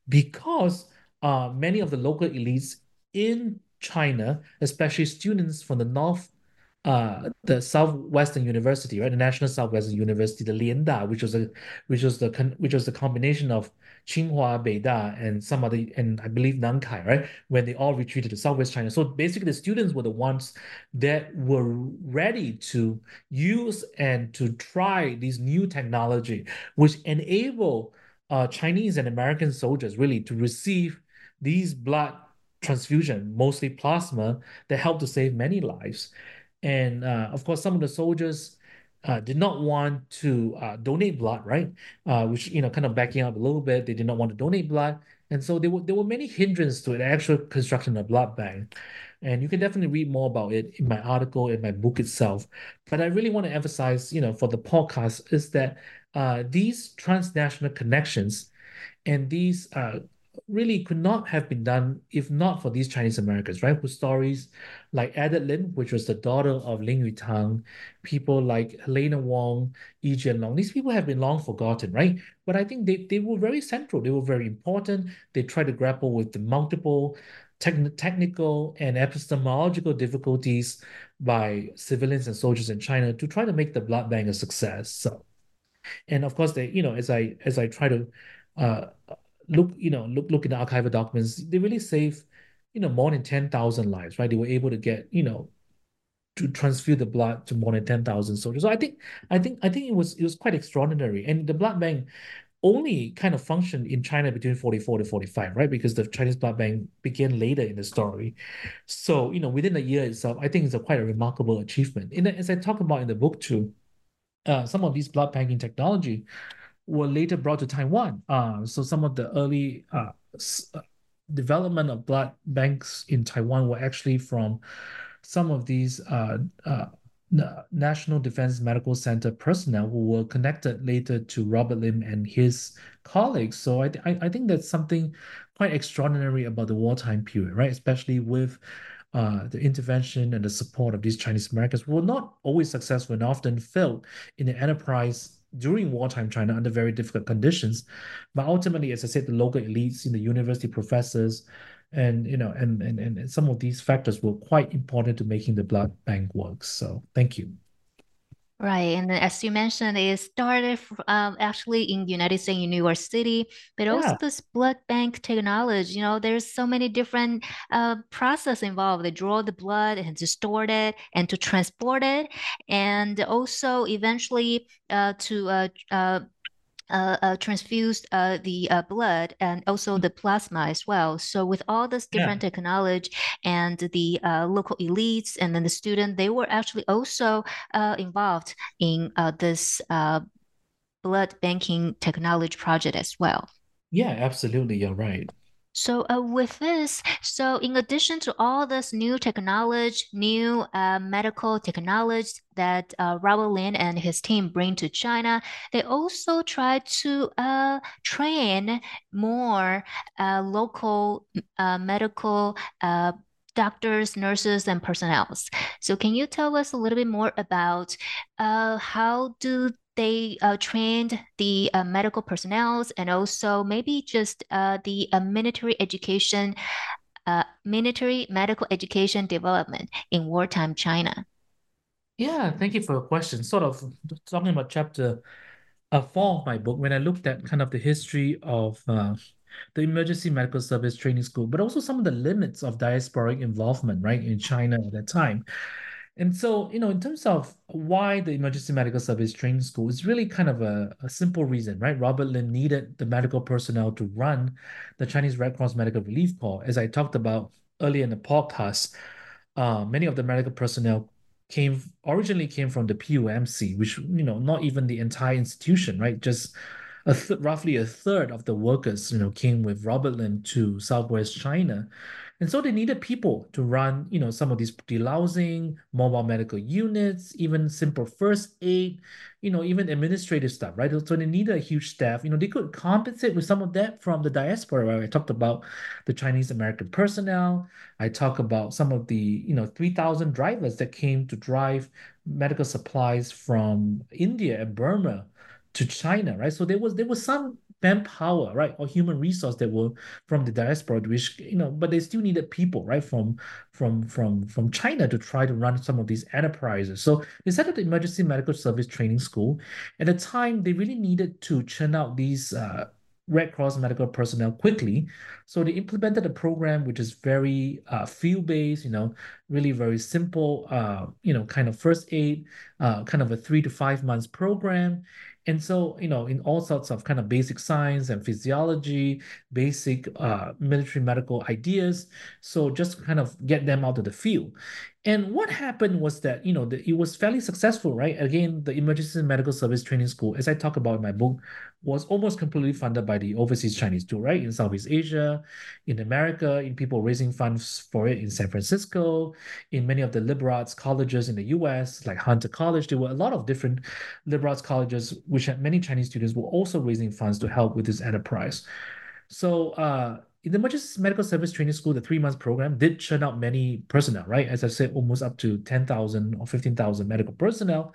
because uh, many of the local elites in China, especially students from the north, uh, the Southwestern University, right, the National Southwestern University, the Lianda, which was a, which was the con which was the combination of Tsinghua, Beida, and some other, and I believe Nankai, right, when they all retreated to Southwest China. So basically, the students were the ones that were ready to use and to try these new technology, which enable uh, Chinese and American soldiers really to receive these blood transfusion, mostly plasma, that helped to save many lives. And uh, of course, some of the soldiers uh, did not want to uh, donate blood, right? Uh, which, you know, kind of backing up a little bit, they did not want to donate blood. And so there were, there were many hindrances to the actual construction of blood bank. And you can definitely read more about it in my article, in my book itself. But I really want to emphasize, you know, for the podcast is that uh, these transnational connections and these uh, really could not have been done if not for these Chinese Americans, right? Whose stories like Edith Lin, which was the daughter of Ling Yutang, people like Helena Wong, Yi Jianlong, these people have been long forgotten, right? But I think they, they were very central. They were very important. They tried to grapple with the multiple techn technical and epistemological difficulties by civilians and soldiers in China to try to make the blood bank a success. So, and of course, they, you know, as I as I try to uh, look, you know, look look in the archival documents, they really saved, you know, more than ten thousand lives, right? They were able to get, you know, to transfuse the blood to more than ten thousand soldiers. So I think I think I think it was it was quite extraordinary. And the blood bank only kind of functioned in China between forty-four to forty-five, right? Because the Chinese blood bank began later in the story. So, you know, within a year itself, I think it's a quite a remarkable achievement. And as I talk about in the book too, uh, some of these blood banking technology were later brought to Taiwan. Uh, so some of the early uh, uh, development of blood banks in Taiwan were actually from some of these uh, uh, National Defense Medical Center personnel who were connected later to Robert Lim and his colleagues. So I, I, I think that's something quite extraordinary about the wartime period, right? Especially with uh, the intervention and the support of these Chinese Americans who were not always successful and often failed in the enterprise during wartime China under very difficult conditions. But ultimately, as I said, the local elites, in the university professors, and you know, and, and and some of these factors were quite important to making the blood bank work. So thank you. Right, and then as you mentioned, it started um, actually in United States in New York City, but also Yeah. this blood bank technology. You know, there's so many different uh, process involved. They draw the blood and to store it and to transport it, and also eventually uh, to uh, uh, uh, uh, transfused uh, the uh, blood and also the plasma as well. So with all this Yeah. different technology and the uh, local elites and then the student, they were actually also uh, involved in uh, this uh, blood banking technology project as well. Yeah, absolutely. You're right. So uh, with this, so in addition to all this new technology, new uh, medical technology that uh, Robert Lin and his team bring to China, they also try to uh, train more uh, local uh, medical uh, doctors, nurses, and personnel. So can you tell us a little bit more about uh, how do they uh, trained the uh, medical personnel and also maybe just uh, the uh, military education, uh, military medical education development in wartime China? Yeah, thank you for your question. Sort of talking about chapter uh, four of my book, when I looked at kind of the history of uh, the emergency medical service training school, but also some of the limits of diasporic involvement, right, in China at that time. And so, you know, in terms of why the emergency medical service training school, it's really kind of a, a simple reason, right? Robert Lin needed the medical personnel to run the Chinese Red Cross Medical Relief Corps. As I talked about earlier in the podcast, uh, many of the medical personnel came originally came from the P U M C, which, you know, not even the entire institution, right? Just a th roughly a third of the workers, you know, came with Robert Lin to Southwest China. And so they needed people to run, you know, some of these delousing, mobile medical units, even simple first aid, you know, even administrative stuff, right? So they needed a huge staff. You know, they could compensate with some of that from the diaspora, right? I talked about the Chinese American personnel. I talk about some of the, you know, three thousand drivers that came to drive medical supplies from India and Burma to China, right? So there was there was some manpower, right, or human resource that were from the diaspora, which, you know, but they still needed people, right, from from from from China to try to run some of these enterprises. So they set up the Emergency Medical Service Training School. At the time, they really needed to churn out these uh, Red Cross medical personnel quickly. So they implemented a program which is very uh, field-based, you know, really very simple, uh, you know, kind of first aid, uh, kind of a three to five months program. And so, you know, in all sorts of kind of basic science and physiology, basic uh, military medical ideas. So just kind of get them out of the field. And what happened was that, you know, the, it was fairly successful, right? Again, the Emergency Medical Service Training School, as I talk about in my book, was almost completely funded by the overseas Chinese too, right? In Southeast Asia, in America, in people raising funds for it in San Francisco, in many of the liberal arts colleges in the U S, like Hunter College. There were a lot of different liberal arts colleges, which had many Chinese students, were also raising funds to help with this enterprise. So uh, in the Emergency Medical Service Training School, the three-month program did churn out many personnel, right? As I said, almost up to ten thousand or fifteen thousand medical personnel.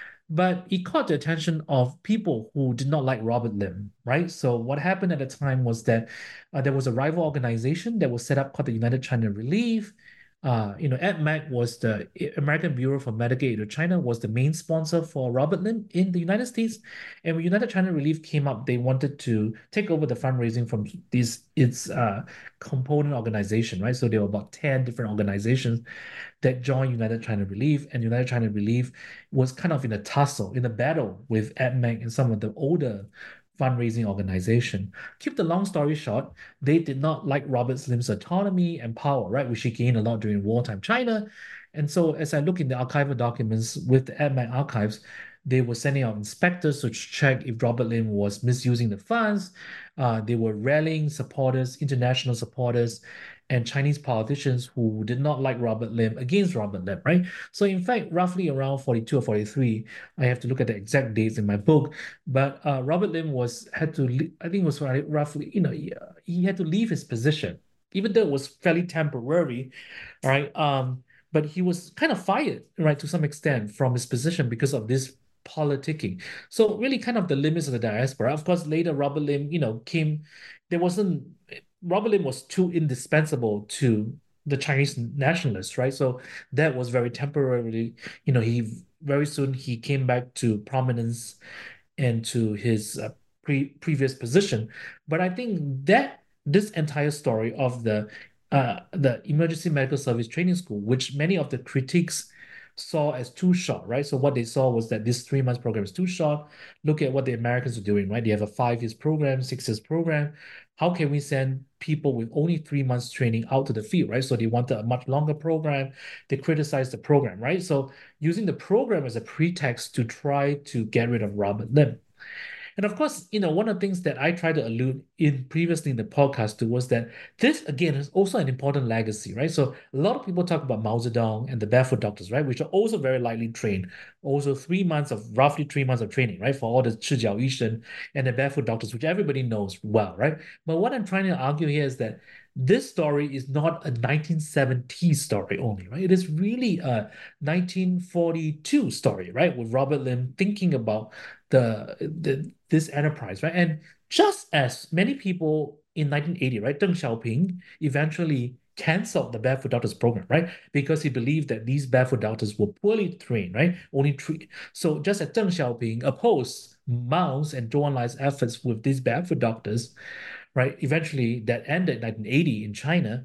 But it caught the attention of people who did not like Robert Lim, right? So what happened at the time was that uh, there was a rival organization that was set up called the United China Relief. Uh, you know, A D M A C was the American Bureau for Medical Aid to China, was the main sponsor for Robert Lim in the United States. And when United China Relief came up, they wanted to take over the fundraising from this its uh, component organization, right? So there were about ten different organizations that joined United China Relief, and United China Relief was kind of in a tussle, in a battle with A D M A C and some of the older fundraising organization. Keep the long story short, they did not like Robert Lim's autonomy and power, right, which he gained a lot during wartime China. And so as I look in the archival documents with the A D M A C archives, they were sending out inspectors to check if Robert Lim was misusing the funds. Uh, they were rallying supporters, international supporters, and Chinese politicians who did not like Robert Lim against Robert Lim, right? So in fact, roughly around forty-two or forty-three, I have to look at the exact dates in my book, but uh, Robert Lim was had to, I think it was roughly, you know, he, uh, he had to leave his position, even though it was fairly temporary, right? Um, but he was kind of fired, right, to some extent from his position because of this politicking. So really kind of the limits of the diaspora. Of course, later Robert Lim, you know, came, there wasn't, Robert Lim was too indispensable to the Chinese nationalists, right? So that was very temporarily, you know, he very soon he came back to prominence and to his uh, pre previous position. But I think that this entire story of the uh, the Emergency Medical Service Training School, which many of the critiques saw as too short, right? So what they saw was that this three months program is too short. Look at what the Americans are doing, right? They have a five years program, six years program. How can we send people with only three months training out to the field, right? So they wanted a much longer program. They criticized the program, right? So using the program as a pretext to try to get rid of Robert Lim. And of course, you know, one of the things that I tried to allude in previously in the podcast to was that this, again, is also an important legacy, right? So a lot of people talk about Mao Zedong and the barefoot doctors, right? Which are also very lightly trained. Also three months of, roughly three months of training, right? For all the Chijiao Yishen and the barefoot doctors, which everybody knows well, right? But what I'm trying to argue here is that this story is not a nineteen seventies story only, right? It is really a nineteen forty-two story, right? With Robert Lim thinking about the, the this enterprise, right? And just as many people in nineteen eighty, right, Deng Xiaoping eventually canceled the barefoot doctors program, right? Because he believed that these barefoot doctors were poorly trained, right? Only three. So just as Deng Xiaoping opposed Mao's and Zhou Enlai's efforts with these barefoot doctors, right? Eventually that ended in nineteen eighty in China.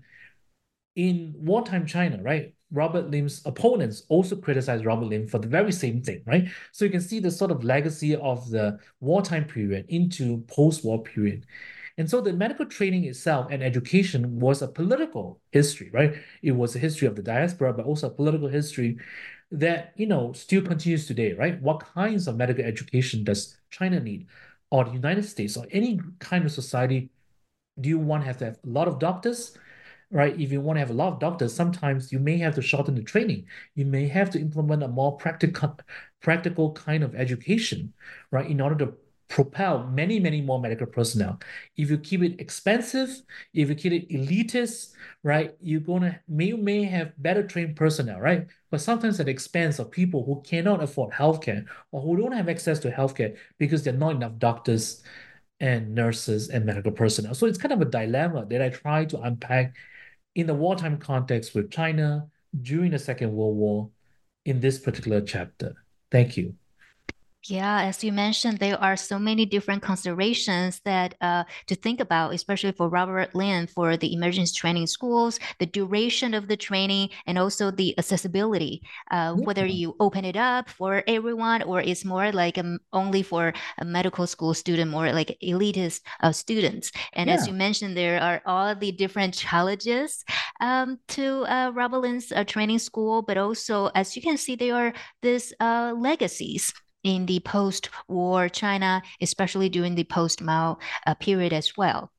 In wartime China, right? Robert Lim's opponents also criticized Robert Lim for the very same thing, right? So you can see the sort of legacy of the wartime period into post-war period. And so the medical training itself and education was a political history, right? It was a history of the diaspora, but also a political history that, you know, still continues today, right? What kinds of medical education does China need, or the United States, or any kind of society? Do you want to have to have a lot of doctors? Right? If you want to have a lot of doctors, sometimes you may have to shorten the training. You may have to implement a more practical, practical kind of education, right? In order to propel many, many more medical personnel. If you keep it expensive, if you keep it elitist, right? You're gonna may you may have better trained personnel, right? But sometimes at the expense of people who cannot afford healthcare or who don't have access to healthcare because there are not enough doctors and nurses and medical personnel. So it's kind of a dilemma that I try to unpack in the wartime context with China during the Second World War in this particular chapter. Thank you. Yeah, as you mentioned, there are so many different considerations that uh, to think about, especially for Robert Lin for the emergency training schools, the duration of the training, and also the accessibility. Uh, Yeah. whether you open it up for everyone or it's more like um, only for a medical school student, more like elitist uh, students. And as Yeah. you mentioned, there are all the different challenges um, to uh, Robert Lin's uh, training school, but also, as you can see, there are these uh, legacies in the post-war China, especially during the post-Mao uh, period as well.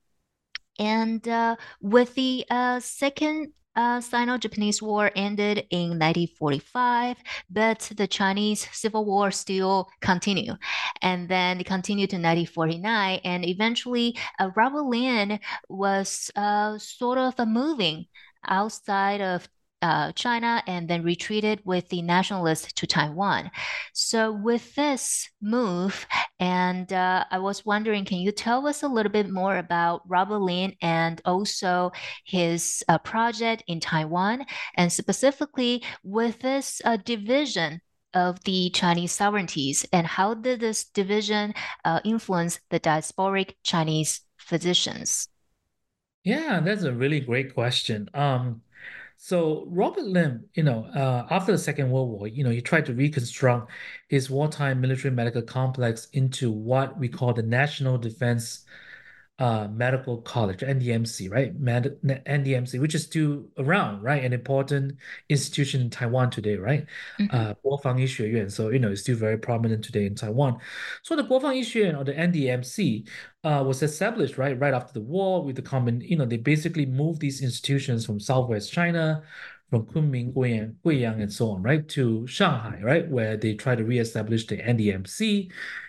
And uh, with the uh, second uh, Sino-Japanese War ended in nineteen forty-five, but the Chinese Civil War still continued. And then it continued to nineteen forty-nine, and eventually uh, Robert Lin was uh, sort of uh, moving outside of uh, China and then retreated with the nationalists to Taiwan. So with this move, and uh, I was wondering, can you tell us a little bit more about Robert Lin and also his uh, project in Taiwan, and specifically with this uh, division of the Chinese sovereignties, and how did this division uh, influence the diasporic Chinese physicians? Yeah, that's a really great question. Um, so Robert Lim, you know, uh, after the Second World War, you know, he tried to reconstruct his wartime military medical complex into what we call the National Defense uh, Medical College, N D M C, right? Med N D M C, which is still around, right? An important institution in Taiwan today, right? Mhm. Uh, 国防医学院, so you know, it's still very prominent today in Taiwan. So the 国防医学院 or the N D M C uh, was established, right, right after the war with the common, you know, they basically moved these institutions from Southwest China, from Kunming, Guiyang, Guiyang, and so on, right, to Shanghai, right, where they try to reestablish the N D M C.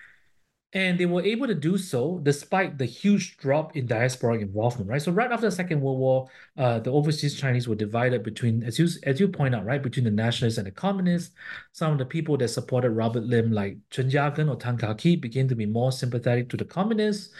And they were able to do so despite the huge drop in diasporic involvement, right? So right after the Second World War, uh, the overseas Chinese were divided between, as you as you point out, right, between the nationalists and the communists. Some of the people that supported Robert Lim, like Chen Jiagen or Tang Ka-ki, began to be more sympathetic to the communists.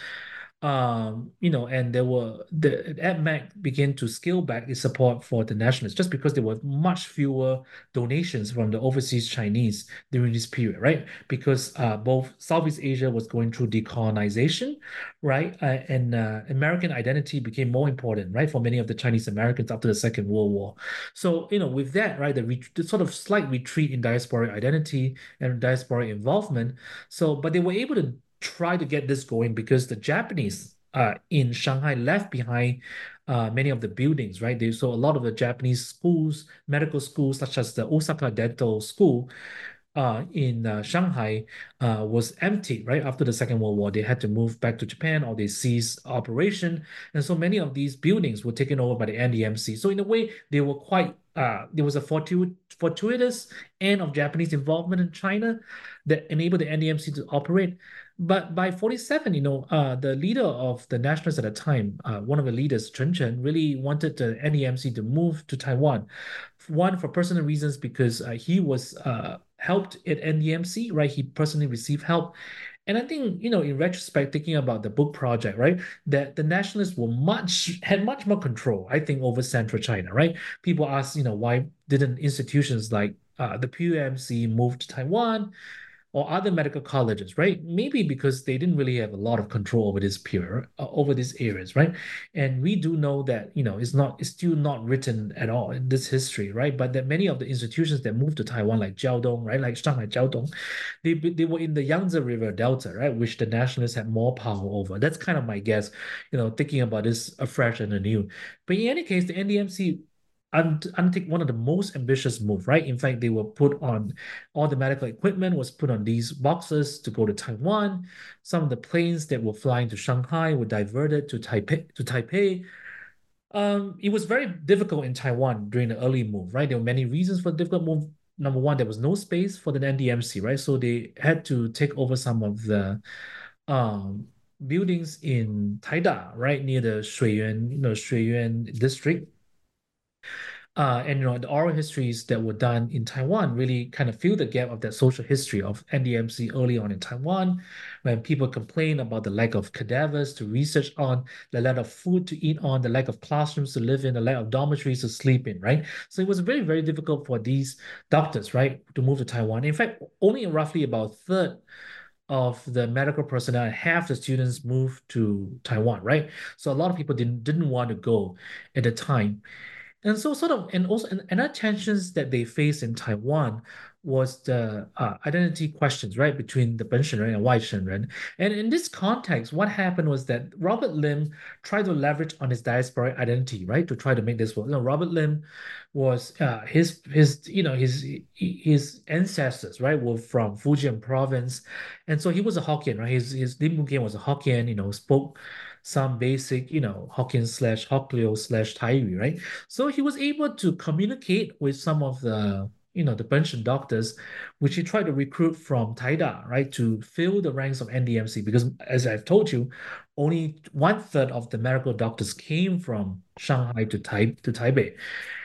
Um, you know, and there were the A D M A C began to scale back its support for the nationalists just because there were much fewer donations from the overseas Chinese during this period, right? Because uh, both Southeast Asia was going through decolonization, right? Uh, and uh, American identity became more important, right, for many of the Chinese Americans after the Second World War. So, you know, with that, right, the, the sort of slight retreat in diasporic identity and diasporic involvement. So, but they were able to try to get this going because the Japanese uh, in Shanghai left behind uh, many of the buildings, right? They, so a lot of the Japanese schools, medical schools, such as the Osaka Dental School uh, in uh, Shanghai, uh, was empty, right? After the Second World War, they had to move back to Japan or they ceased operation. And so many of these buildings were taken over by the N D M C. So in a way, they were quite, uh, there was a fortu fortuitous end of Japanese involvement in China that enabled the N D M C to operate. But by forty-seven, you know, uh, the leader of the nationalists at the time, uh, one of the leaders, Chen Chen, really wanted the N D M C to move to Taiwan. One, for personal reasons, because uh, he was uh, helped at N D M C, right? He personally received help. And I think, you know, in retrospect, thinking about the book project, right, that the nationalists were much, had much more control, I think, over central China, right? People ask, you know, why didn't institutions like uh, the P U M C move to Taiwan? Or other medical colleges, right? Maybe because they didn't really have a lot of control over this period, uh, over these areas, right? And we do know that, you know, it's not, it's still not written at all in this history, right? But that many of the institutions that moved to Taiwan, like Jiaodong, right, like Shanghai Jiaodong, they they were in the Yangtze River Delta, right, which the nationalists had more power over. That's kind of my guess, you know, thinking about this afresh and anew. But in any case, the N D M C undertake one of the most ambitious move, right? In fact, they were put on, all the medical equipment was put on these boxes to go to Taiwan. Some of the planes that were flying to Shanghai were diverted to Taipei. To Taipei. Um, it was very difficult in Taiwan during the early move, right? There were many reasons for the difficult move. Number one, there was no space for the N D M C, right? So they had to take over some of the um, buildings in Taida, right, near the Shuiyuan, you know, Shuiyuan district. Uh, and you know the oral histories that were done in Taiwan really kind of fill the gap of that social history of N D M C early on in Taiwan, when people complain about the lack of cadavers to research on, the lack of food to eat on, the lack of classrooms to live in, the lack of dormitories to sleep in, right? So it was very, very difficult for these doctors, right, to move to Taiwan. In fact, only roughly about a third of the medical personnel and half the students moved to Taiwan, right? So a lot of people didn't didn't want to go at the time. And so, sort of, and also, and another tensions that they faced in Taiwan was the uh, identity questions, right, between the 本省人 and 外省人. And in this context, what happened was that Robert Lim tried to leverage on his diasporic identity, right, to try to make this work. You know, Robert Lim was uh, his his you know his his ancestors, right, were from Fujian province, and so he was a Hokkien, right. His his Lim Boon Kian was a Hokkien, you know, spoke some basic, you know, Hokkien slash Hokkien slash Taiyu, right? So he was able to communicate with some of the, you know, the pension doctors, which he tried to recruit from Taida, right, to fill the ranks of N D M C. Because as I've told you, only one third of the medical doctors came from Shanghai to Tai to Taipei.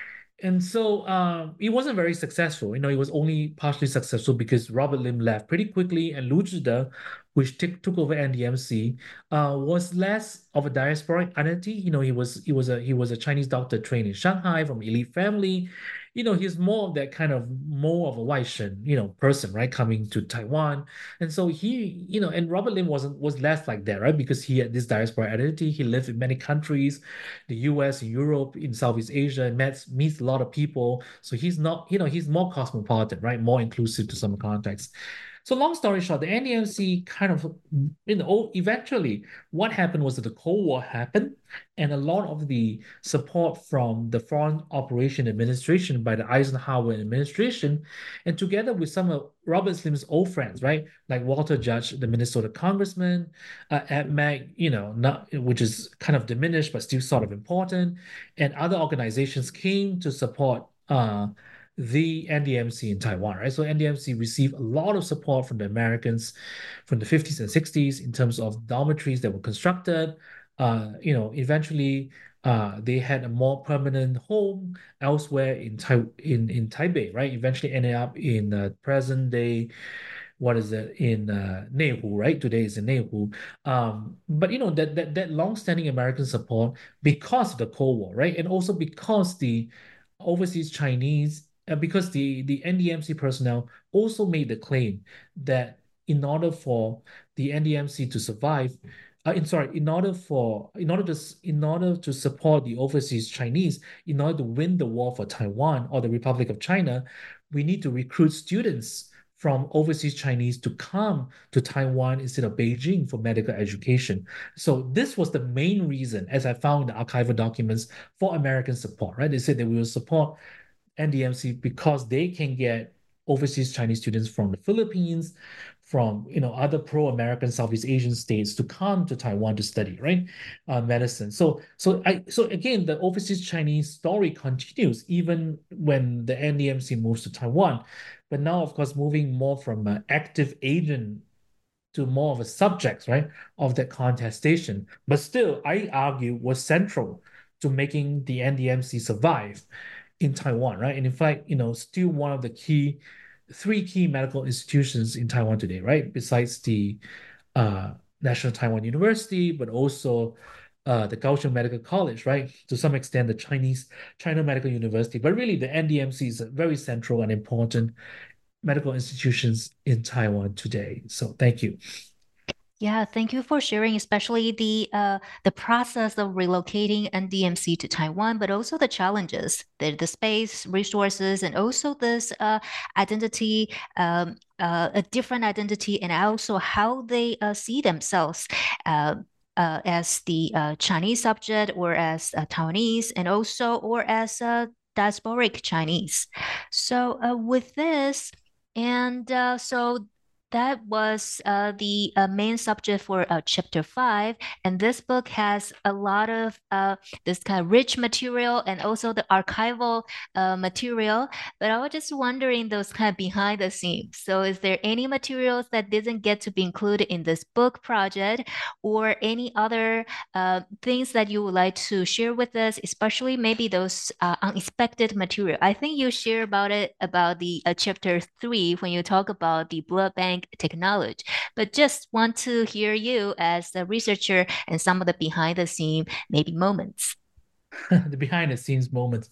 And so um, it wasn't very successful. You know, it was only partially successful because Robert Lim left pretty quickly, and Lu Zhide, which took took over N D M C, uh, was less of a diasporic identity. You know, he was he was a he was a Chinese doctor trained in Shanghai from elite family. You know, he's more of that kind of more of a 外省, you know, person, right, coming to Taiwan. And so he, you know, and Robert Lim wasn't was less like that, right, because he had this diasporic identity. He lived in many countries, the U S, in Europe, in Southeast Asia, and meets meets a lot of people. So he's not, you know, he's more cosmopolitan, right, more inclusive to some contexts. So long story short, the N D M C kind of, you know, eventually what happened was that the Cold War happened, and a lot of the support from the Foreign Operation Administration by the Eisenhower administration, and together with some of Robert Lim's old friends, right, like Walter Judge, the Minnesota congressman, uh, Ed Mack, you know, not which is kind of diminished but still sort of important, and other organizations came to support uh, the N D M C in Taiwan, right? So N D M C received a lot of support from the Americans from the fifties and sixties in terms of dormitories that were constructed. Uh, you know, eventually uh, they had a more permanent home elsewhere in Tai in, in Taipei, right? Eventually ended up in uh, present day, what is it, in uh, Neihu, right? Today is in Neihu. Um, but you know, that that that long-standing American support because of the Cold War, right? And also because the overseas Chinese uh, because the, the N D M C personnel also made the claim that in order for the N D M C to survive, uh, in sorry, in order for in order to in order to support the overseas Chinese, in order to win the war for Taiwan or the Republic of China, we need to recruit students from overseas Chinese to come to Taiwan instead of Beijing for medical education. So this was the main reason, as I found in the archival documents, for American support, right? They said they will support N D M C because they can get overseas Chinese students from the Philippines, from, you know, other pro-American Southeast Asian states to come to Taiwan to study, right, uh, medicine. So, so I, so again, the overseas Chinese story continues even when the N D M C moves to Taiwan, but now, of course, moving more from an active agent to more of a subject, right, of that contestation. But still, I argue, was central to making the N D M C survive in Taiwan, right? And in fact, you know, still one of the key, three key medical institutions in Taiwan today, right? Besides the uh, National Taiwan University, but also uh, the Kaohsiung Medical College, right? To some extent, the Chinese China Medical University, but really the N D M C is a very central and important medical institutions in Taiwan today. So thank you. Yeah, thank you for sharing, especially the uh, the process of relocating N D M C to Taiwan, but also the challenges, the, the space, resources, and also this uh, identity, um, uh, a different identity, and also how they uh, see themselves. Uh, uh, as the uh, Chinese subject, or as uh, Taiwanese, and also or as uh, diasporic Chinese. So uh, with this, and uh, so that was uh, the uh, main subject for uh, chapter five. And this book has a lot of uh, this kind of rich material and also the archival uh, material. But I was just wondering those kind of behind the scenes. So, is there any materials that didn't get to be included in this book project, or any other uh, things that you would like to share with us, especially maybe those uh, unexpected material? I think you share about it about the uh, chapter three when you talk about the blood bank technology. But just want to hear you as a researcher and some of the behind the scene maybe moments. The behind the scenes moments.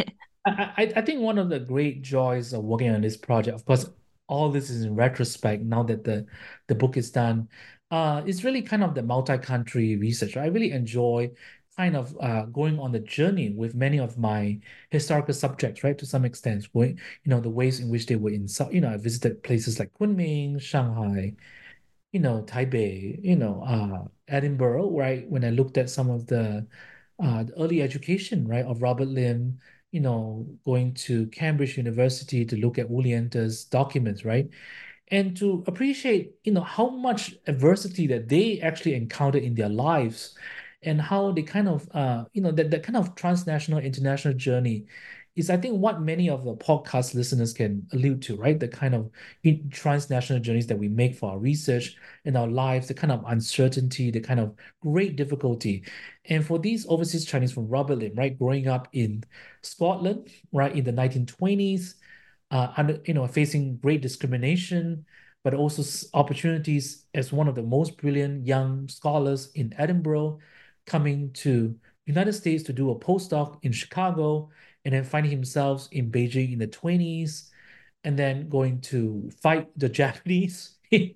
I, I, I think one of the great joys of working on this project, of course, all this is in retrospect now that the, the book is done, uh, is really kind of the multi-country research. I really enjoy kind of uh, going on the journey with many of my historical subjects, right? To some extent, going, you know, the ways in which they were in, you know, I visited places like Kunming, Shanghai, you know, Taipei, you know, uh, Edinburgh, right? When I looked at some of the, uh, the early education, right, of Robert Lim, you know, going to Cambridge University to look at Woolienter's documents, right? And to appreciate, you know, how much adversity that they actually encountered in their lives and how they kind of, uh, you know, that, that kind of transnational, international journey is, I think, what many of the podcast listeners can allude to, right? The kind of transnational journeys that we make for our research in our lives, the kind of uncertainty, the kind of great difficulty. And for these overseas Chinese from Robert Lim, right, growing up in Scotland, right, in the nineteen twenties, uh, under, you know, facing great discrimination, but also opportunities as one of the most brilliant young scholars in Edinburgh, coming to United States to do a postdoc in Chicago, and then finding himself in Beijing in the twenties, and then going to fight the Japanese,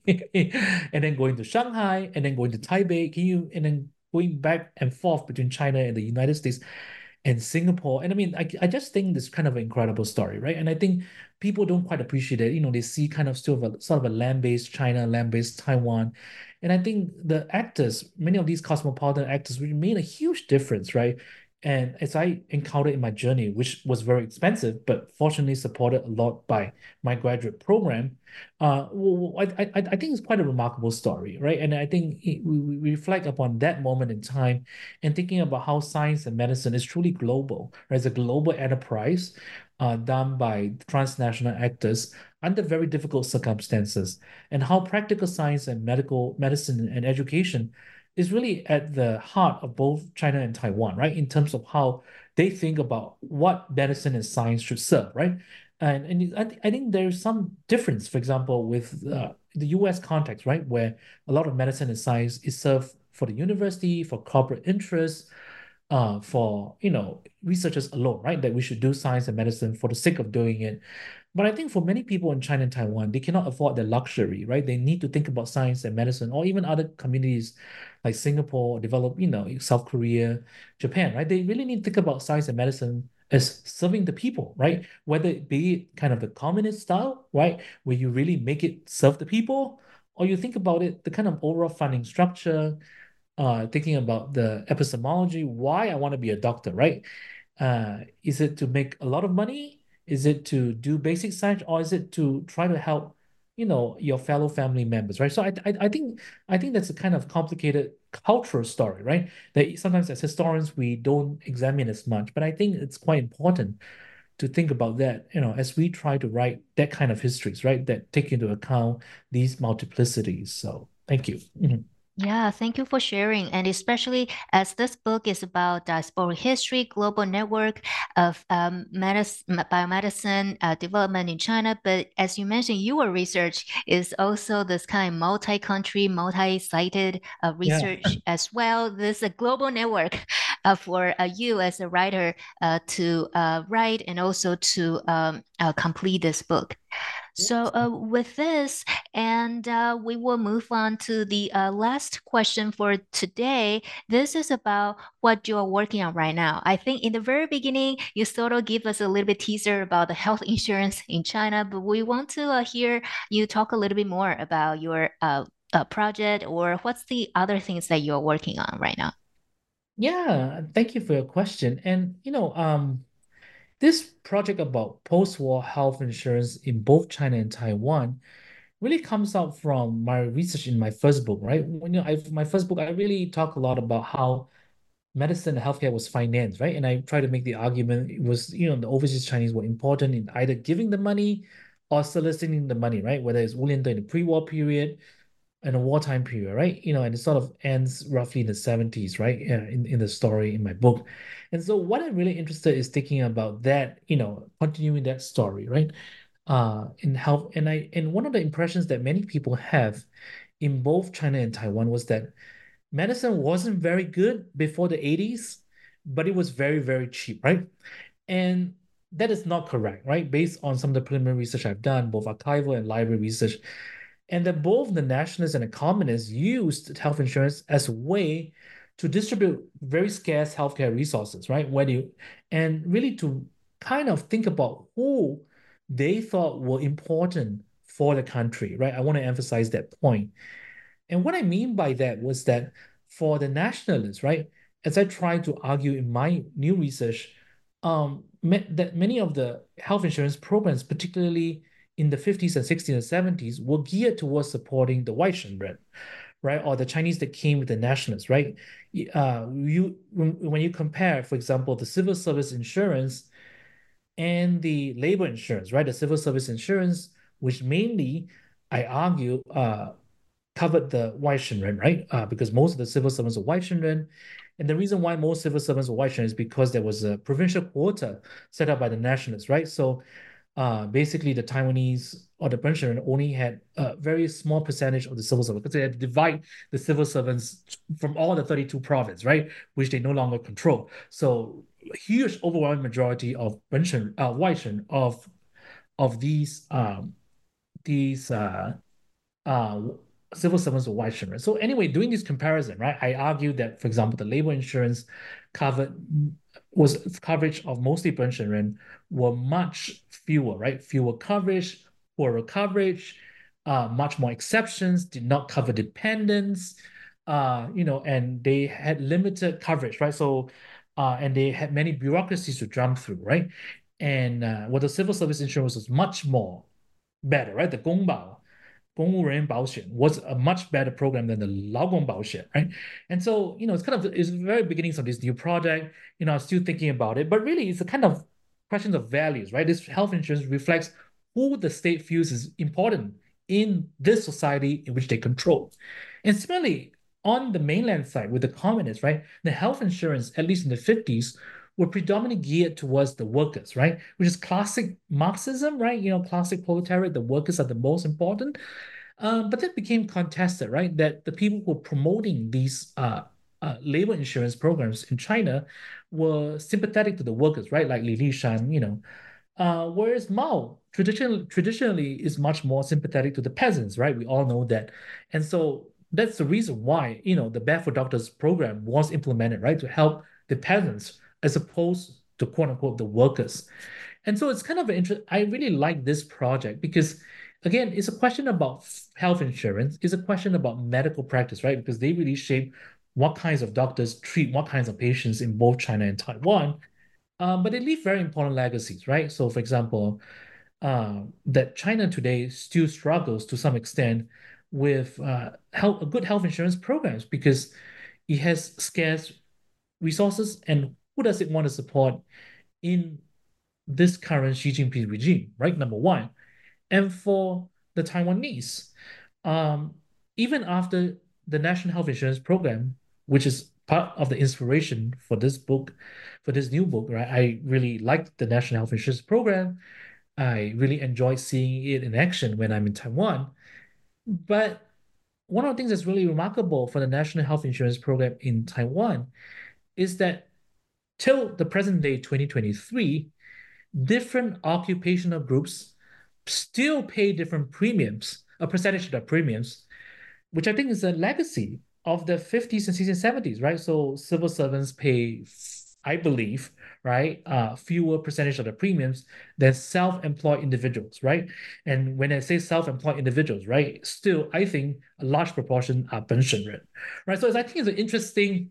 and then going to Shanghai, and then going to Taipei. Can you, and then going back and forth between China and the United States and Singapore. And I mean, I, I just think this kind of an incredible story, right? And I think people don't quite appreciate it. You know, they see kind of still of a, sort of a land-based China, land-based Taiwan. And I think the actors, many of these cosmopolitan actors, which made a huge difference, right? And as I encountered in my journey, which was very expensive, but fortunately supported a lot by my graduate program, uh, well, I, I, I think it's quite a remarkable story, right? And I think it, we, we reflect upon that moment in time and thinking about how science and medicine is truly global, right? It's a global enterprise uh, done by transnational actors under very difficult circumstances, and how practical science and medical medicine and education is really at the heart of both China and Taiwan, right? In terms of how they think about what medicine and science should serve, right? And, and I, th I think there's some difference, for example, with uh, the U S context, right? Where a lot of medicine and science is served for the university, for corporate interests, uh, for, you know, researchers alone, right? That we should do science and medicine for the sake of doing it. But I think for many people in China and Taiwan, they cannot afford the luxury, right? They need to think about science and medicine, or even other communities like Singapore, develop, you know, South Korea, Japan, right? They really need to think about science and medicine as serving the people, right? Whether it be kind of the communist style, right? Where you really make it serve the people, or you think about it, the kind of overall funding structure, uh, thinking about the epistemology, why I want to be a doctor, right? Uh, is it to make a lot of money? Is it to do basic science, or is it to try to help, you know, your fellow family members, right? So I, I, I think I think that's a kind of complicated cultural story, right? That sometimes as historians we don't examine as much, but I think it's quite important to think about that, you know, as we try to write that kind of histories, right? That take into account these multiplicities. So thank you. Mhm. Yeah, thank you for sharing. And especially as this book is about diaspora history, global network of um, medicine, biomedicine uh, development in China. But as you mentioned, your research is also this kind of multi-country, multi-sited uh, Yeah. research as well. This is a global network uh, for uh, you as a writer uh, to uh, write and also to um, uh, complete this book. So, uh, with this, and uh, we will move on to the uh, last question for today. This is about what you are working on right now. I think in the very beginning, you sort of give us a little bit teaser about the health insurance in China, but we want to uh, hear you talk a little bit more about your uh, uh, project, or what's the other things that you're working on right now. Yeah, thank you for your question. And you know, um, this project about post-war health insurance in both China and Taiwan really comes out from my research in my first book, right? When you know, I, my first book, I really talk a lot about how medicine and healthcare was financed, right? And I try to make the argument it was, you know, the overseas Chinese were important in either giving the money or soliciting the money, right? Whether it's Wu Lian in the pre-war period and a wartime period, right? You know, and it sort of ends roughly in the seventies, right? Yeah, in, in the story in my book. And so what I'm really interested is thinking about that, you know, continuing that story, right? Uh, in health, and I and one of the impressions that many people have in both China and Taiwan was that medicine wasn't very good before the eighties, but it was very, very cheap, right? And that is not correct, right? Based on some of the preliminary research I've done, both archival and library research, and that both the nationalists and the communists used health insurance as a way to distribute very scarce healthcare resources, right? When you and really to kind of think about who they thought were important for the country, right? I want to emphasize that point. And what I mean by that was that for the nationalists, right, as I try to argue in my new research, um, that many of the health insurance programs, particularly in the fifties and sixties and seventies, were geared towards supporting the white Shenren, right, or the Chinese that came with the nationalists, right? Uh, you when, when you compare, for example, the civil service insurance and the labor insurance, right? The civil service insurance, which mainly, I argue, uh, covered the white Shenren, right? Uh, because most of the civil servants are white Shenren. And the reason why most civil servants were white Shenren is because there was a provincial quota set up by the nationalists, right? So uh, basically the Taiwanese or the French Shenren only had a very small percentage of the civil servants because they had to divide the civil servants from all the thirty-two provinces, right? Which they no longer control. So a huge overwhelming majority of French uh, white Shenren of of these um, these uh, uh, civil servants were white Shenren. So anyway, doing this comparison, right, I argued that, for example, the labor insurance covered was coverage of mostly burn Shenren were much fewer, right? Fewer coverage, poorer coverage, uh, much more exceptions, did not cover dependents, uh, you know, and they had limited coverage, right? So, uh, and they had many bureaucracies to jump through, right? And uh, what the civil service insurance was much more better, right? The Gongbao, 公务人员保险 was a much better program than the 劳工保险, right? And so, you know, it's kind of, it's the very beginnings of this new project, you know, I'm still thinking about it, but really it's a kind of question of values, right? This health insurance reflects who the state feels is important in this society in which they control. And similarly, on the mainland side with the communists, right, the health insurance, at least in the fifties, were predominantly geared towards the workers, right? Which is classic Marxism, right? You know, classic proletariat, the workers are the most important. Um, but that became contested, right? That the people who were promoting these uh, uh, labor insurance programs in China were sympathetic to the workers, right? Like Li Lishan, you know. Uh, whereas Mao traditionally traditionally is much more sympathetic to the peasants, right? We all know that. And so that's the reason why, you know, the Barefoot Doctors program was implemented, right? To help the peasants as opposed to quote unquote the workers. And so it's kind of an interest. I really like this project because, again, it's a question about health insurance. It's a question about medical practice, right? Because they really shape what kinds of doctors treat what kinds of patients in both China and Taiwan. Um, but they leave very important legacies, right? So, for example, uh, that China today still struggles to some extent with uh, health, good health insurance programs because it has scarce resources, and who does it want to support in this current Xi Jinping regime, right? Number one. And for the Taiwanese, um, even after the National Health Insurance Program, which is part of the inspiration for this book, for this new book, right? I really liked the National Health Insurance Program. I really enjoyed seeing it in action when I'm in Taiwan. But one of the things that's really remarkable for the National Health Insurance Program in Taiwan is that till the present day, twenty twenty-three, different occupational groups still pay different premiums, a percentage of their premiums, which I think is a legacy of the fifties and sixties and seventies, right? So civil servants pay, I believe, right, uh, fewer percentage of the premiums than self-employed individuals, right? And when I say self-employed individuals, right, still, I think a large proportion are pension, right? So I think it's an interesting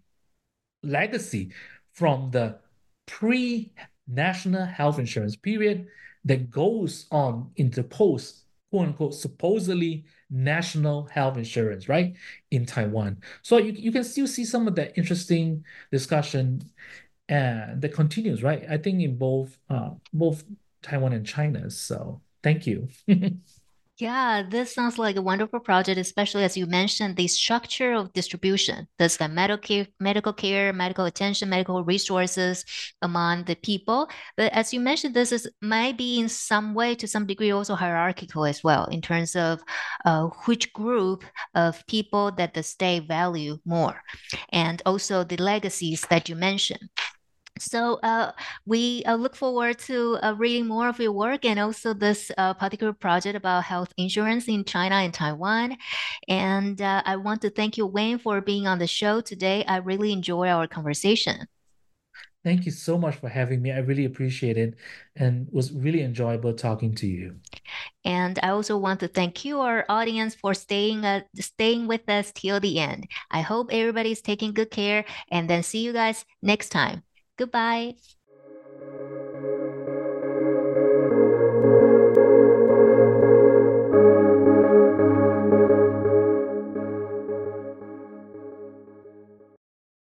legacy from the pre-national health insurance period that goes on into post quote unquote supposedly national health insurance, right, in Taiwan. So you, you can still see some of that interesting discussion uh, that continues, right? I think in both uh, both Taiwan and China. So thank you. Yeah, this sounds like a wonderful project, especially as you mentioned the structure of distribution. There's the medical care, medical care, medical attention, medical resources among the people. But as you mentioned, this is might be in some way, to some degree, also hierarchical as well in terms of uh, which group of people that the state value more, and also the legacies that you mentioned. So uh, we uh, look forward to uh, reading more of your work and also this uh, particular project about health insurance in China and Taiwan. And uh, I want to thank you, Wayne, for being on the show today. I really enjoy our conversation. Thank you so much for having me. I really appreciate it and was really enjoyable talking to you. And I also want to thank you, our audience, for staying uh, staying with us till the end. I hope everybody's taking good care, and then see you guys next time. Goodbye.